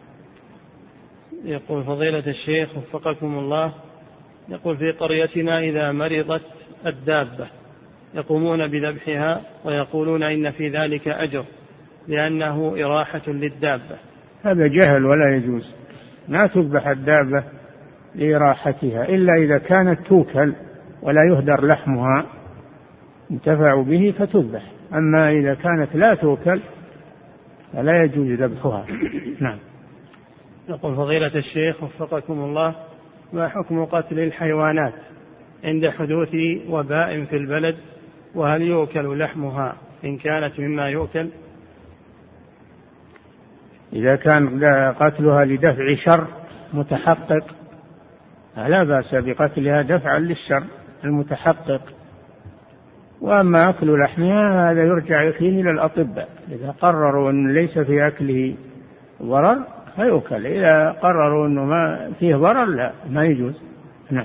يقول فضيلة الشيخ وفقكم الله، يقول في قريتنا إذا مرضت الدابة يقومون بذبحها ويقولون إن في ذلك أجر لأنه إراحة للدابة. هذا جهل ولا يجوز، ما تذبح الدابة لإراحتها إلا إذا كانت توكل ولا يهدر لحمها انتفعوا به فتذبح، أما إذا كانت لا توكل فلا يجوز ذبحها. نعم. يقول فضيلة الشيخ وفقكم الله، ما حكم قتل الحيوانات عند حدوث وباء في البلد، وهل يؤكل لحمها إن كانت مما يؤكل؟ إذا كان قتلها لدفع شر متحقق لا بأس بقتلها دفعا للشر المتحقق، وأما أكل لحمها هذا يرجع فيه إلى الأطباء، إذا قرروا أن ليس في أكله ضرر فيؤكل، إذا قرروا أنه ما فيه ضرر لا ما يجوز. نعم.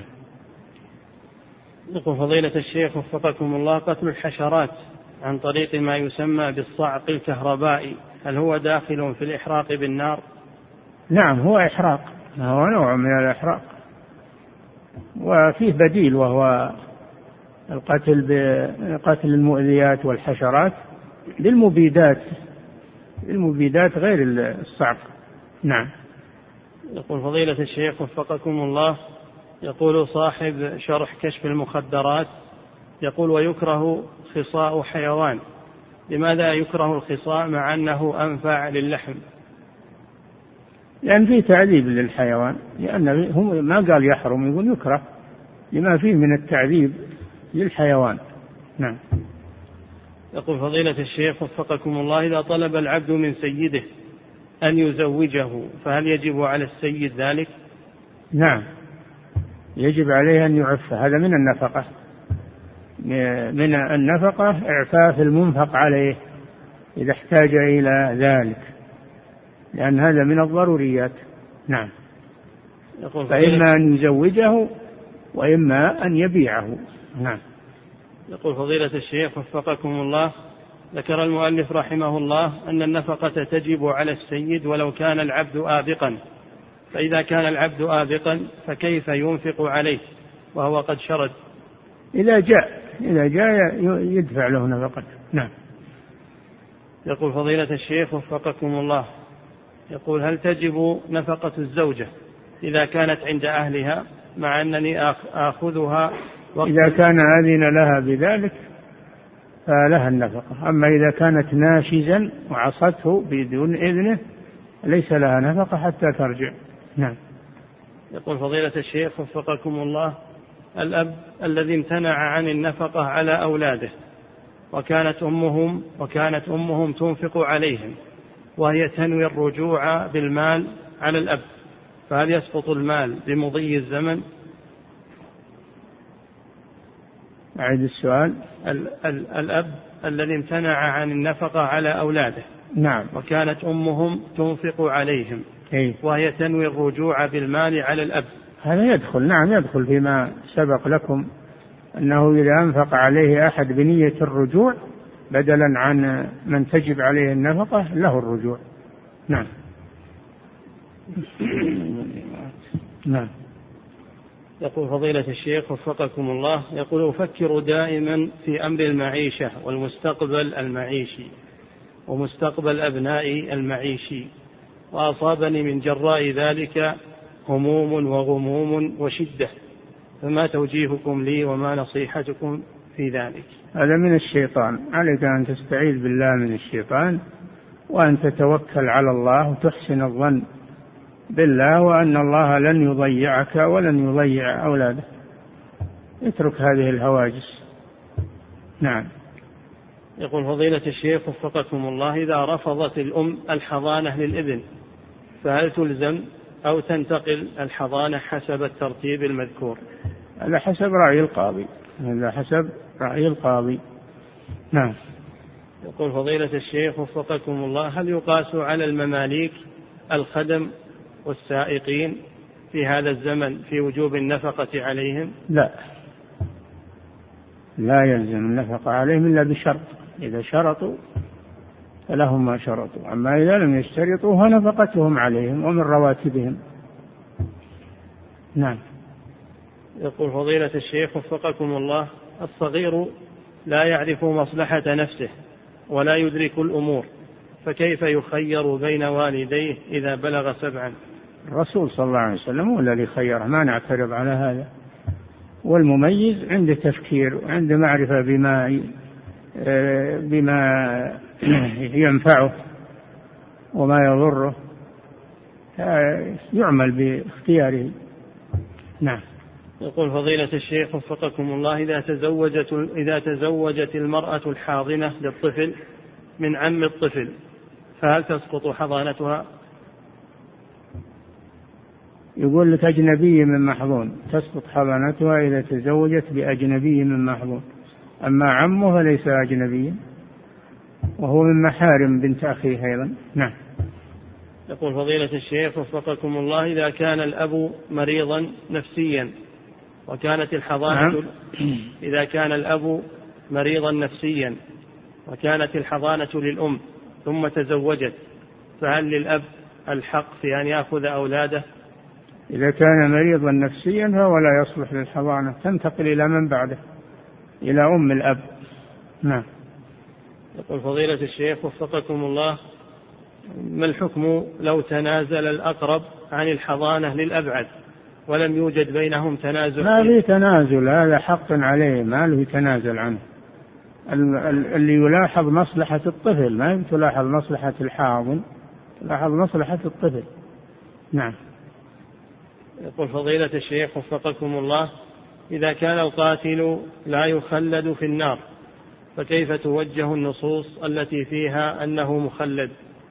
يقول فضيلة الشيخ وفقكم الله، قتل الحشرات عن طريق ما يسمى بالصعق الكهربائي هل هو داخل في الإحراق بالنار؟ نعم، هو إحراق، هو نوع من الإحراق، وفيه بديل وهو قتل المؤذيات والحشرات بالمبيدات غير الصعق. نعم. يقول فضيلة الشيخ وفقكم الله، يقول صاحب شرح كشف المخدرات، يقول ويكره خصاء حيوان، لماذا يكره الخصاء مع أنه أنفع للحم؟ لأن فيه تعذيب للحيوان، لأن هم ما قال يحرم، يقول يكره لما فيه من التعذيب للحيوان. نعم. يقول فضيلة الشيخ وفقكم الله، إذا طلب العبد من سيده أن يزوجه فهل يجب على السيد ذلك؟ نعم، يجب عليه أن يعف، هذا من النفقة، من النفقة إعفاف المنفق عليه إذا احتاج إلى ذلك، لأن هذا من الضروريات. نعم. فإما أن يزوجه وإما أن يبيعه. نعم. يقول فضيلة الشيخ وفقكم الله، ذكر المؤلف رحمه الله أن النفقة تجب على السيد ولو كان العبد آبقا، فإذا كان العبد آبقا فكيف ينفق عليه وهو قد شرد؟ إذا جاء يدفع له نفقة. نعم. يقول فضيلة الشيخ وفقكم الله، يقول هل تجب نفقة الزوجة إذا كانت عند أهلها مع أنني آخذها إذا كان أذن لها بذلك فلها النفقة، أما إذا كانت ناشزا وعصته بدون إذنه ليس لها نفقة حتى ترجع. نعم. يقول فضيلة الشيخ وفقكم الله، الأب الذي امتنع عن النفقة على أولاده وكانت أمهم تنفق عليهم وهي تنوي الرجوع بالمال على الأب، فهل يسقط المال بمضي الزمن؟ أعيد السؤال. الأب الذي امتنع عن النفقة على أولاده. نعم. وكانت أمهم تنفق عليهم وهي تنوي الرجوع بالمال على الأب، هذا يدخل. نعم، يدخل فيما سبق لكم أنه إذا أنفق عليه أحد بنية الرجوع بدلا عن من تجب عليه النفقة له الرجوع. نعم. نعم. يقول فضيلة الشيخ وفقكم الله، يقول أفكر دائما في أمر المعيشة والمستقبل المعيشي ومستقبل أبنائي المعيشي، وأصابني من جراء ذلك هموم وغموم وشدة، فما توجيهكم لي وما نصيحتكم في ذلك؟ هذا من الشيطان، عليك أن تستعيذ بالله من الشيطان وأن تتوكل على الله وتحسن الظن بالله وأن الله لن يضيعك ولن يضيع أولاده. اترك هذه الهواجس. نعم. يقول فضيلة الشيخ وفقكم الله، إذا رفضت الأم الحضانة للابن فهل تلزم أو تنتقل الحضانة حسب الترتيب المذكور؟ على حسب رأي القاضي، هذا حسب رأي القاضي. نعم. يقول فضيلة الشيخ وفقكم الله: هل يقاس على المماليك الخدم والسائقين في هذا الزمن في وجوب النفقة عليهم؟ لا يلزم النفقة عليهم إلا بشرط، إذا شرطوا فلهم ما شرطوا، أما إذا لم يشترطوا فنفقتهم عليهم ومن رواتبهم. نعم. يقول فضيلة الشيخ وفقكم الله: الصغير لا يعرف مصلحة نفسه ولا يدرك الأمور، فكيف يخير بين والديه إذا بلغ 7؟ الرسول صلى الله عليه وسلم هو الذي خيره، ما نعترض على هذا. والمميز عنده تفكير وعنده معرفة بما ينفعه وما يضره، يعمل باختياره. نعم. يقول فضيلة الشيخ وفقكم الله: إذا تزوجت المرأة الحاضنة للطفل من عم الطفل فهل تسقط حضانتها؟ يقول لك أجنبي من محظون تسقط حضانتها إذا تزوجت بأجنبي من محظون، أما عمه فليس أجنبيا وهو من محارم بنت أخيه أيضا. نعم. يقول فضيلة الشيخ وفقكم الله: إذا كان الأب مريضا نفسيا وكانت الحضانة إذا كان الأب مريضا نفسيا وكانت الحضانة للأم ثم تزوجت، فهل للأب الحق في أن يأخذ أولاده؟ إذا كان مريضا نفسيا فهو لا يصلح للحضانة، تنتقل إلى من بعده، إلى أم الأب. نعم. يقول فضيلة الشيخ وفقكم الله: ما الحكم لو تنازل الأقرب عن الحضانة للأبعد ولم يوجد بينهم تنازل؟ ما في تنازل، هذا حق عليه، ما له يتنازل عنه. اللي يلاحظ مصلحة الطفل، ما تلاحظ مصلحة الحاضن، تلاحظ مصلحة الطفل. نعم. يقول فضيلة الشيخ وفقكم الله: إذا كان القاتل لا يخلد في النار فكيف توجه النصوص التي فيها أنه مخلد؟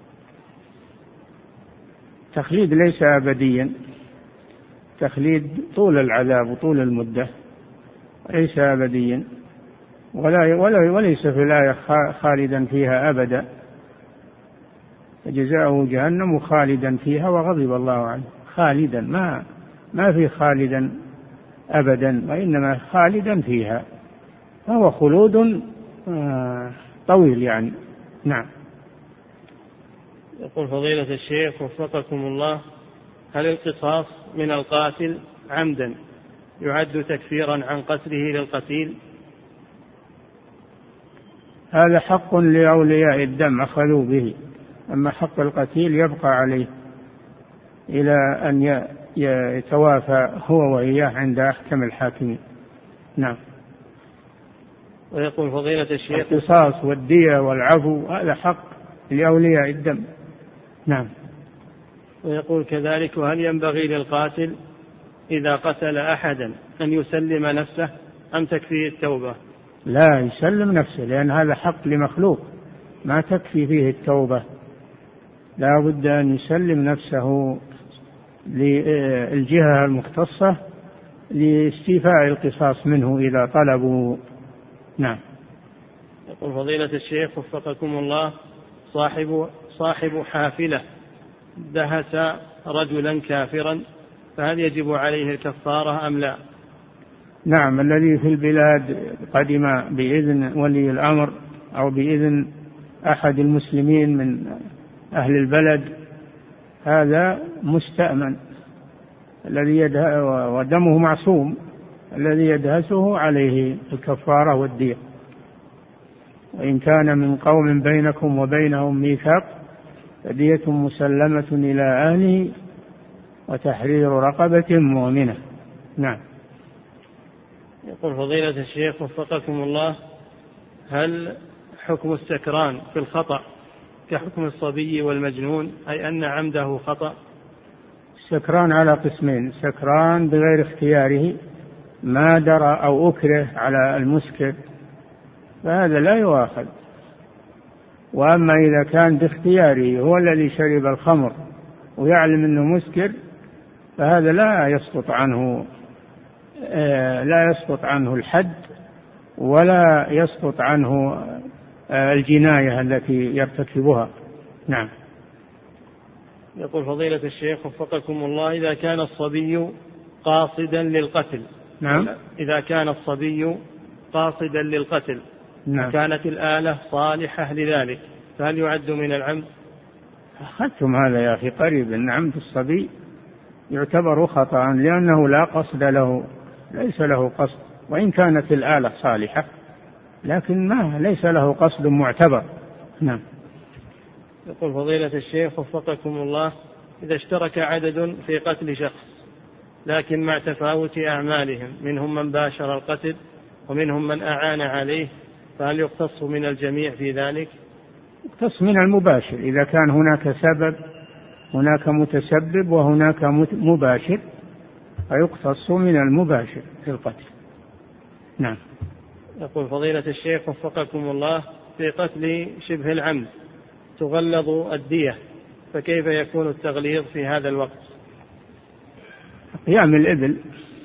تخليد ليس أبديا، تخليد طول العذاب وطول المدة، ليس أبديا، وليس في الآية خالدا فيها أبدا، فجزاؤه جهنم خالدا فيها وغضب الله عنه. خالدا ما في خالدا أبدا، وإنما خالدا فيها، فهو خلود طويل يعني. نعم. يقول فضيلة الشيخ وفقكم الله: هل القصاص من القاتل عمدا يعد تكفيرا عن قتله للقتيل؟ هذا حق لأولياء الدم أخذوا به، أما حق القتيل يبقى عليه إلى أن يتوافى هو وإياه عند أحكم الحاكمين. نعم. ويقول فضيلة الشيخ: القصاص والدية والعفو هذا حق لأولياء الدم. نعم. ويقول كذلك: وهل ينبغي للقاتل إذا قتل أحدا أن يسلم نفسه أم تكفيه التوبة؟ لا، يسلم نفسه، لأن هذا حق لمخلوق ما تكفي فيه التوبة، لا بد أن يسلم نفسه للجهة المختصة لاستيفاء القصاص منه إذا طلبوا. نعم. يقول فضيلة الشيخ وفقكم الله: صاحب حافلة دهس رجلا كافرا، فهل يجب عليه الكفارة أم لا؟ نعم، الذي في البلاد قدم بإذن ولي الأمر أو بإذن أحد المسلمين من أهل البلد هذا مستأمن، الذي ودمه معصوم، الذي يدهسه عليه الكفارة والدية. وإن كان من قوم بينكم وبينهم ميثاق فدية مسلمة إلى أهله وتحرير رقبة مؤمنة. نعم. يقول فضيلة الشيخ وفقكم الله: هل حكم السكران في الخطأ كحكم الصبي والمجنون، أي أن عمده خطأ؟ السكران على قسمين: سكران بغير اختياره ما درى أو أكره على المسكر فهذا لا يؤاخذ، وأما إذا كان باختياره هو الذي شرب الخمر ويعلم أنه مسكر فهذا لا يسقط عنه الحد ولا يسقط عنه الجناية التي يرتكبها. نعم. يقول فضيلة الشيخ وفقكم الله: إذا كان الصبي قاصدا للقتل. نعم. إذا كان الصبي قاصدا للقتل. نعم. كانت الآلة صالحة لذلك، فهل يعد من العمد؟ أخذتم هذا يا أخي قريب، أن عمد الصبي يعتبر خطأ لأنه لا قصد له، ليس له قصد، وإن كانت الآلة صالحة لكن ليس له قصد معتبر. نعم. يقول فضيلة الشيخ وفقكم الله: إذا اشترك عدد في قتل شخص لكن مع تفاوت أعمالهم، منهم من باشر القتل ومنهم من أعان عليه، فهل يقتص من الجميع في ذلك؟ يقتص من المباشر، إذا كان هناك سبب، هناك متسبب وهناك مباشر، فيقتص من المباشر في القتل. نعم. يقول فضيلة الشيخ وفقكم الله: في قتل شبه العمد تغلظ الدية، فكيف يكون التغليظ في هذا الوقت؟ قيام الإبل،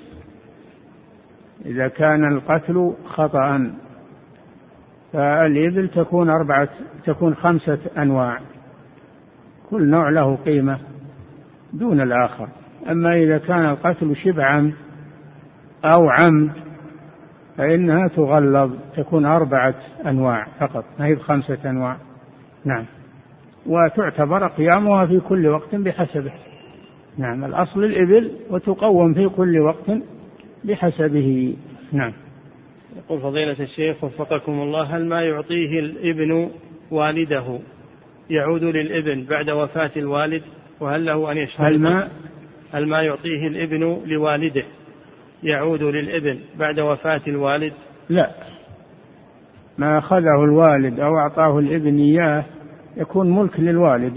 إذا كان القتل خطأ فالإبل تكون 5 أنواع، كل نوع له قيمة دون الآخر. أما إذا كان القتل شبه عمد أو عمد فإنها تغلظ، تكون 4 أنواع فقط، ما هي 5 أنواع. نعم. وتعتبر قيامها في كل وقت بحسبه. نعم. الأصل الإبل وتقوم في كل وقت بحسبه. نعم. يقول فضيلة الشيخ وفقكم الله: هل ما يعطيه الابن والده يعود للابن بعد وفاة الوالد؟ وهل له أن يشترط؟ هل ما يعطيه الابن لوالده يعود للابن بعد وفاة الوالد؟ لا، ما أخذه الوالد أو أعطاه الابن إياه يكون ملك للوالد،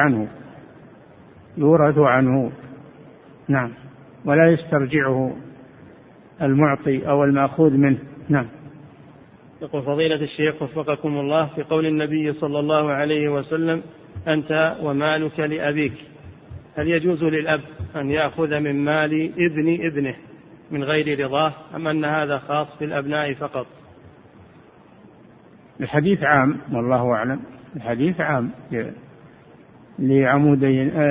يورث عنه. نعم. ولا يسترجعه المعطي أو المأخوذ منه. نعم. يقول فضيلة الشيخ وفقكم الله: في قول النبي صلى الله عليه وسلم: أنت ومالك لأبيك، هل يجوز للأب أن يأخذ من مال ابن ابنه من غير رضاه، أم أن هذا خاص بالأبناء فقط؟ الحديث عام والله أعلم، الحديث عام لعمود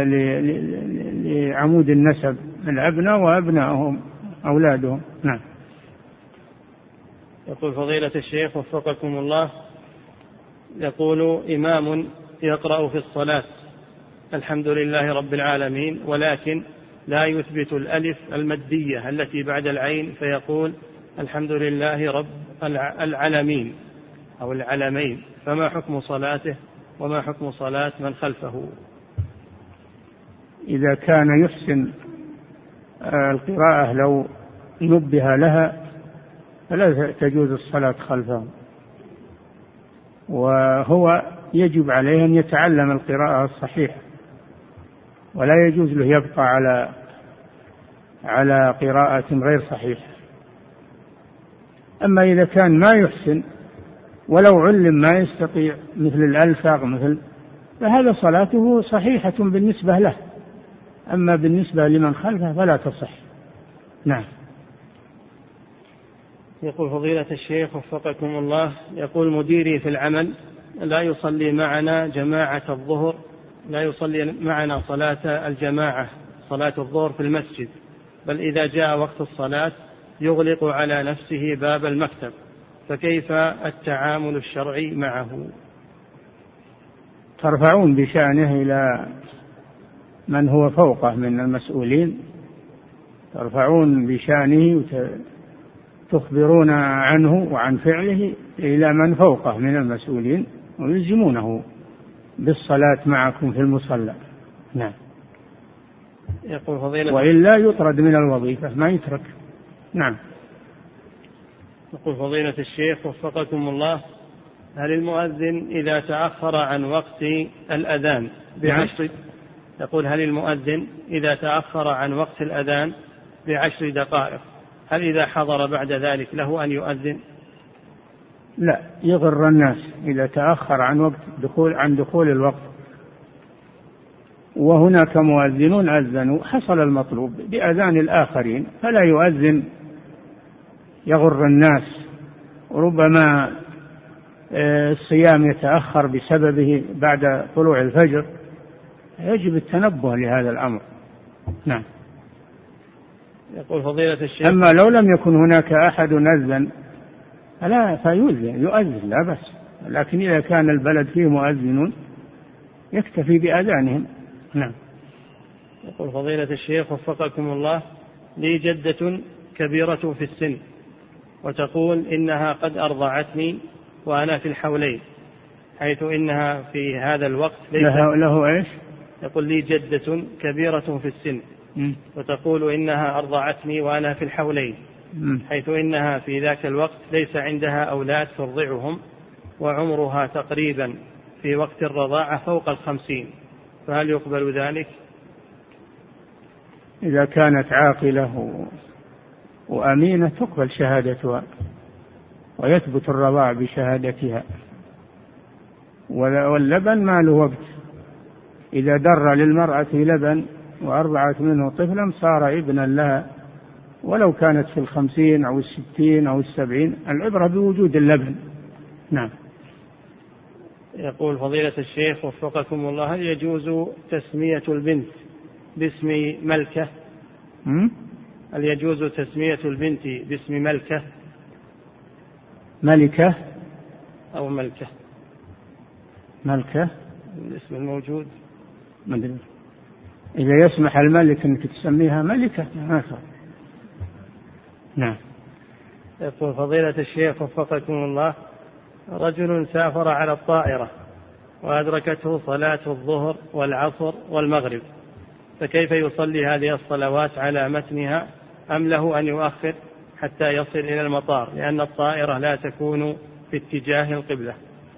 النسب، الأبناء وأبنائهم أولادهم. نعم. يقول فضيلة الشيخ وفقكم الله: يقول إمام يقرأ في الصلاة الحمد لله رب العالمين، ولكن لا يثبت الألف المدية التي بعد العين، فيقول الحمد لله رب العالمين أو العالمين، فما حكم صلاته وما حكم صلاة من خلفه؟ إذا كان يحسن القراءة لو نبه لها فلا تجوز الصلاة خلفه، وهو يجب عليه أن يتعلم القراءة الصحيحة، ولا يجوز له يبقى على قراءة غير صحيحة. أما إذا كان ما يحسن ولو علم ما يستطيع مثل الألفاظ فهذا صلاته صحيحة بالنسبة له، أما بالنسبة لمن خلفه فلا تصح. نعم. يقول فضيلة الشيخ وفقكم الله: يقول مديري في العمل لا يصلي معنا جماعة الظهر، لا يصلي معنا صلاة الجماعة صلاة الظهر في المسجد، بل إذا جاء وقت الصلاة يغلق على نفسه باب المكتب، فكيف التعامل الشرعي معه؟ ترفعون بشأنه إلى من هو فوقه من المسؤولين، ترفعون بشأنه تخبرون عنه وعن فعله إلى من فوقه من المسؤولين ويلزمونه بالصلاة معكم في المصلى. نعم. يقول فضيلة وإلا يطرد من الوظيفة، ما يترك. نعم. يقول فضيلة الشيخ وفقكم الله: هل المؤذن إذا تأخر عن وقت الأذان ب10 يقول هل المؤذن إذا تأخر عن وقت الأذان ب10 دقائق، هل إذا حضر بعد ذلك له أن يؤذن؟ لا، يغر الناس إذا تأخر عن دخول الوقت وهناك مؤذنون أذنوا حصل المطلوب بأذان الآخرين، فلا يؤذن يغر الناس وربما الصيام يتأخر بسببه بعد طلوع الفجر، يجب التنبه لهذا الأمر. نعم. يقول فضيلة الشيخ: أما لو لم يكن هناك أحد أذن فلا يؤذن لا بأس، لكن إذا كان البلد فيه مؤذنون يكتفي بأذانهم. نعم. يقول فضيلة الشيخ وفقكم الله: لي جدة كبيرة في السن وتقول إنها قد أرضعتني وأنا في الحولين، حيث إنها في هذا الوقت له إيش؟ يقول: لي جدة كبيرة في السن وتقول إنها أرضعتني وأنا في الحولين، حيث إنها في ذاك الوقت ليس عندها أولاد ترضعهم، وعمرها تقريبا في وقت الرضاعة فوق 50، فهل يقبل ذلك؟ إذا كانت عاقلة وأمينة تقبل شهادتها ويثبت الرضاع بشهادتها. واللبن ما له وقت، إذا در للمرأة لبن وأرضعت منه طفلا صار ابنا لها، ولو كانت في 50 أو 60 أو 70، العبرة بوجود اللبن. نعم. يقول فضيلة الشيخ وفقكم الله: هل يجوز تسمية البنت باسم ملكة؟ هل يجوز تسمية البنت باسم ملكة؟ ملكة أو ملكة؟ ملكة الاسم الموجود. إذا يسمح الملك أنك تسميها ملكة. نعم. يقول فضيلة الشيخ وفقكم الله: رجل سافر على الطائرة وأدركته صلاة الظهر والعصر والمغرب، فكيف يصلي هذه الصلوات على متنها، أم له أن يؤخر حتى يصل إلى المطار، لأن الطائرة لا تكون في اتجاه القبلة؟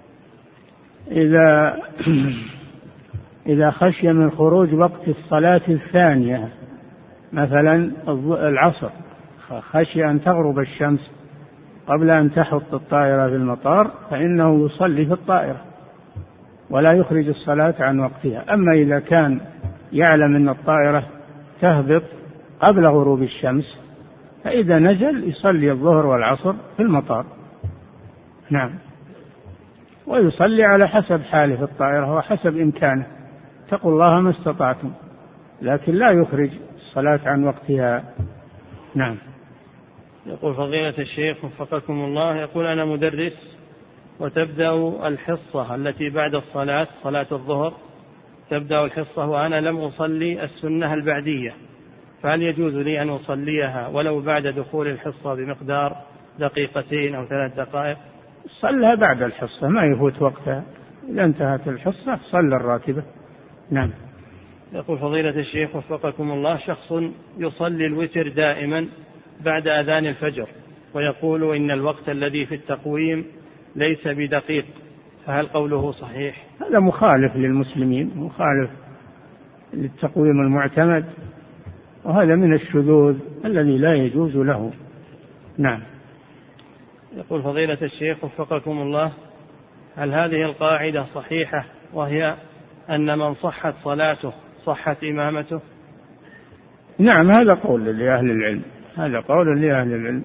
إذا خشي من خروج وقت الصلاة الثانية، مثلا العصر، خشي أن تغرب الشمس قبل أن تحط الطائرة في المطار، فإنه يصلي في الطائرة ولا يخرج الصلاة عن وقتها. أما إذا كان يعلم أن الطائرة تهبط قبل غروب الشمس، فإذا نزل يصلي الظهر والعصر في المطار. نعم. ويصلي على حسب حاله في الطائرة وحسب إمكانه، اتقوا الله ما استطعتم، لكن لا يخرج الصلاة عن وقتها. نعم. يقول فضيلة الشيخ وفقكم الله: يقول أنا مدرس وتبدأ الحصة التي بعد الصلاة، صلاة الظهر، تبدأ الحصة وأنا لم أصلي السنة البعدية، فهل يجوز لي أن أصليها ولو بعد دخول الحصة بمقدار 2 أو 3 دقائق؟ صلها بعد الحصة، ما يفوت وقتها، إذا انتهت الحصة صلى الراتبة. نعم. يقول فضيلة الشيخ وفقكم الله: شخص يصلي الوتر دائما بعد أذان الفجر ويقول إن الوقت الذي في التقويم ليس بدقيق، فهل قوله صحيح؟ هذا مخالف للمسلمين، مخالف للتقويم المعتمد، وهذا من الشذوذ الذي لا يجوز له. نعم. يقول فضيلة الشيخ وفقكم الله: هل هذه القاعدة صحيحة، وهي أن من صحت صلاته صحت إمامته؟ نعم، هذا قول لأهل العلم، هذا قول لأهل العلم،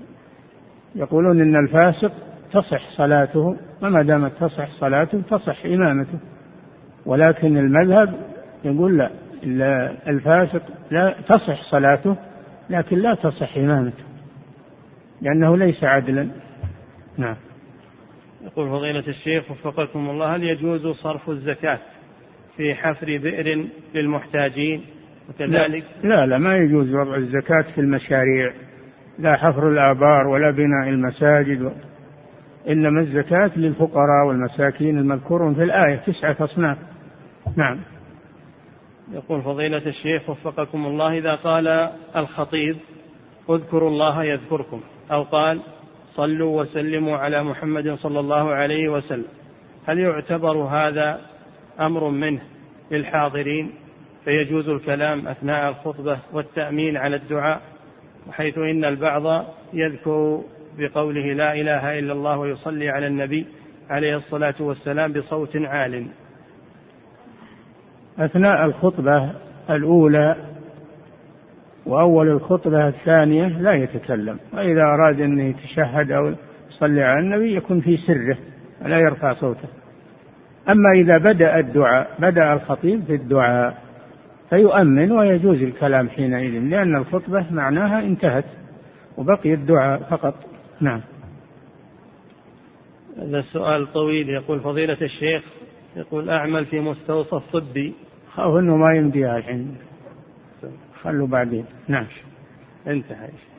يقولون إن الفاسق تصح صلاته، وما دامت تصح صلاته تصح إمامته. ولكن المذهب يقول لا، الفاسق لا تصح صلاته لكن لا تصح إمامته، لأنه ليس عدلا. نعم. يقول فضيلة الشيخ وفقكم الله: هل يجوز صرف الزكاة في حفر بئر للمحتاجين وكذلك؟ لا، ما يجوز وضع الزكاة في المشاريع، لا حفر الآبار ولا بناء المساجد، إنما الزكاة للفقراء والمساكين المذكورون في الآية 9 أصناف. نعم. يقول فضيلة الشيخ وفقكم الله: إذا قال الخطيب اذكروا الله يذكركم، أو قال صلوا وسلموا على محمد صلى الله عليه وسلم، هل يعتبر هذا أمر منه للحاضرين فيجوز الكلام أثناء الخطبة والتأمين على الدعاء، وحيث إن البعض يذكر بقوله لا إله إلا الله ويصلي على النبي عليه الصلاة والسلام بصوت عال؟ أثناء الخطبة الأولى وأول الخطبة الثانية لا يتكلم، وإذا أراد أن يتشهد أو صلي على النبي يكون في سره لا يرفع صوته. أما إذا بدأ الخطيب في الدعاء فيؤمن ويجوز الكلام حينئذ، لأن الخطبة معناها انتهت وبقي الدعاء فقط. نعم. هذا السؤال طويل. يقول فضيلة الشيخ، يقول أعمل في مستوصف طبي. أو أنه ما يمديها الحين، خلوا بعدين. نعم. انتهى.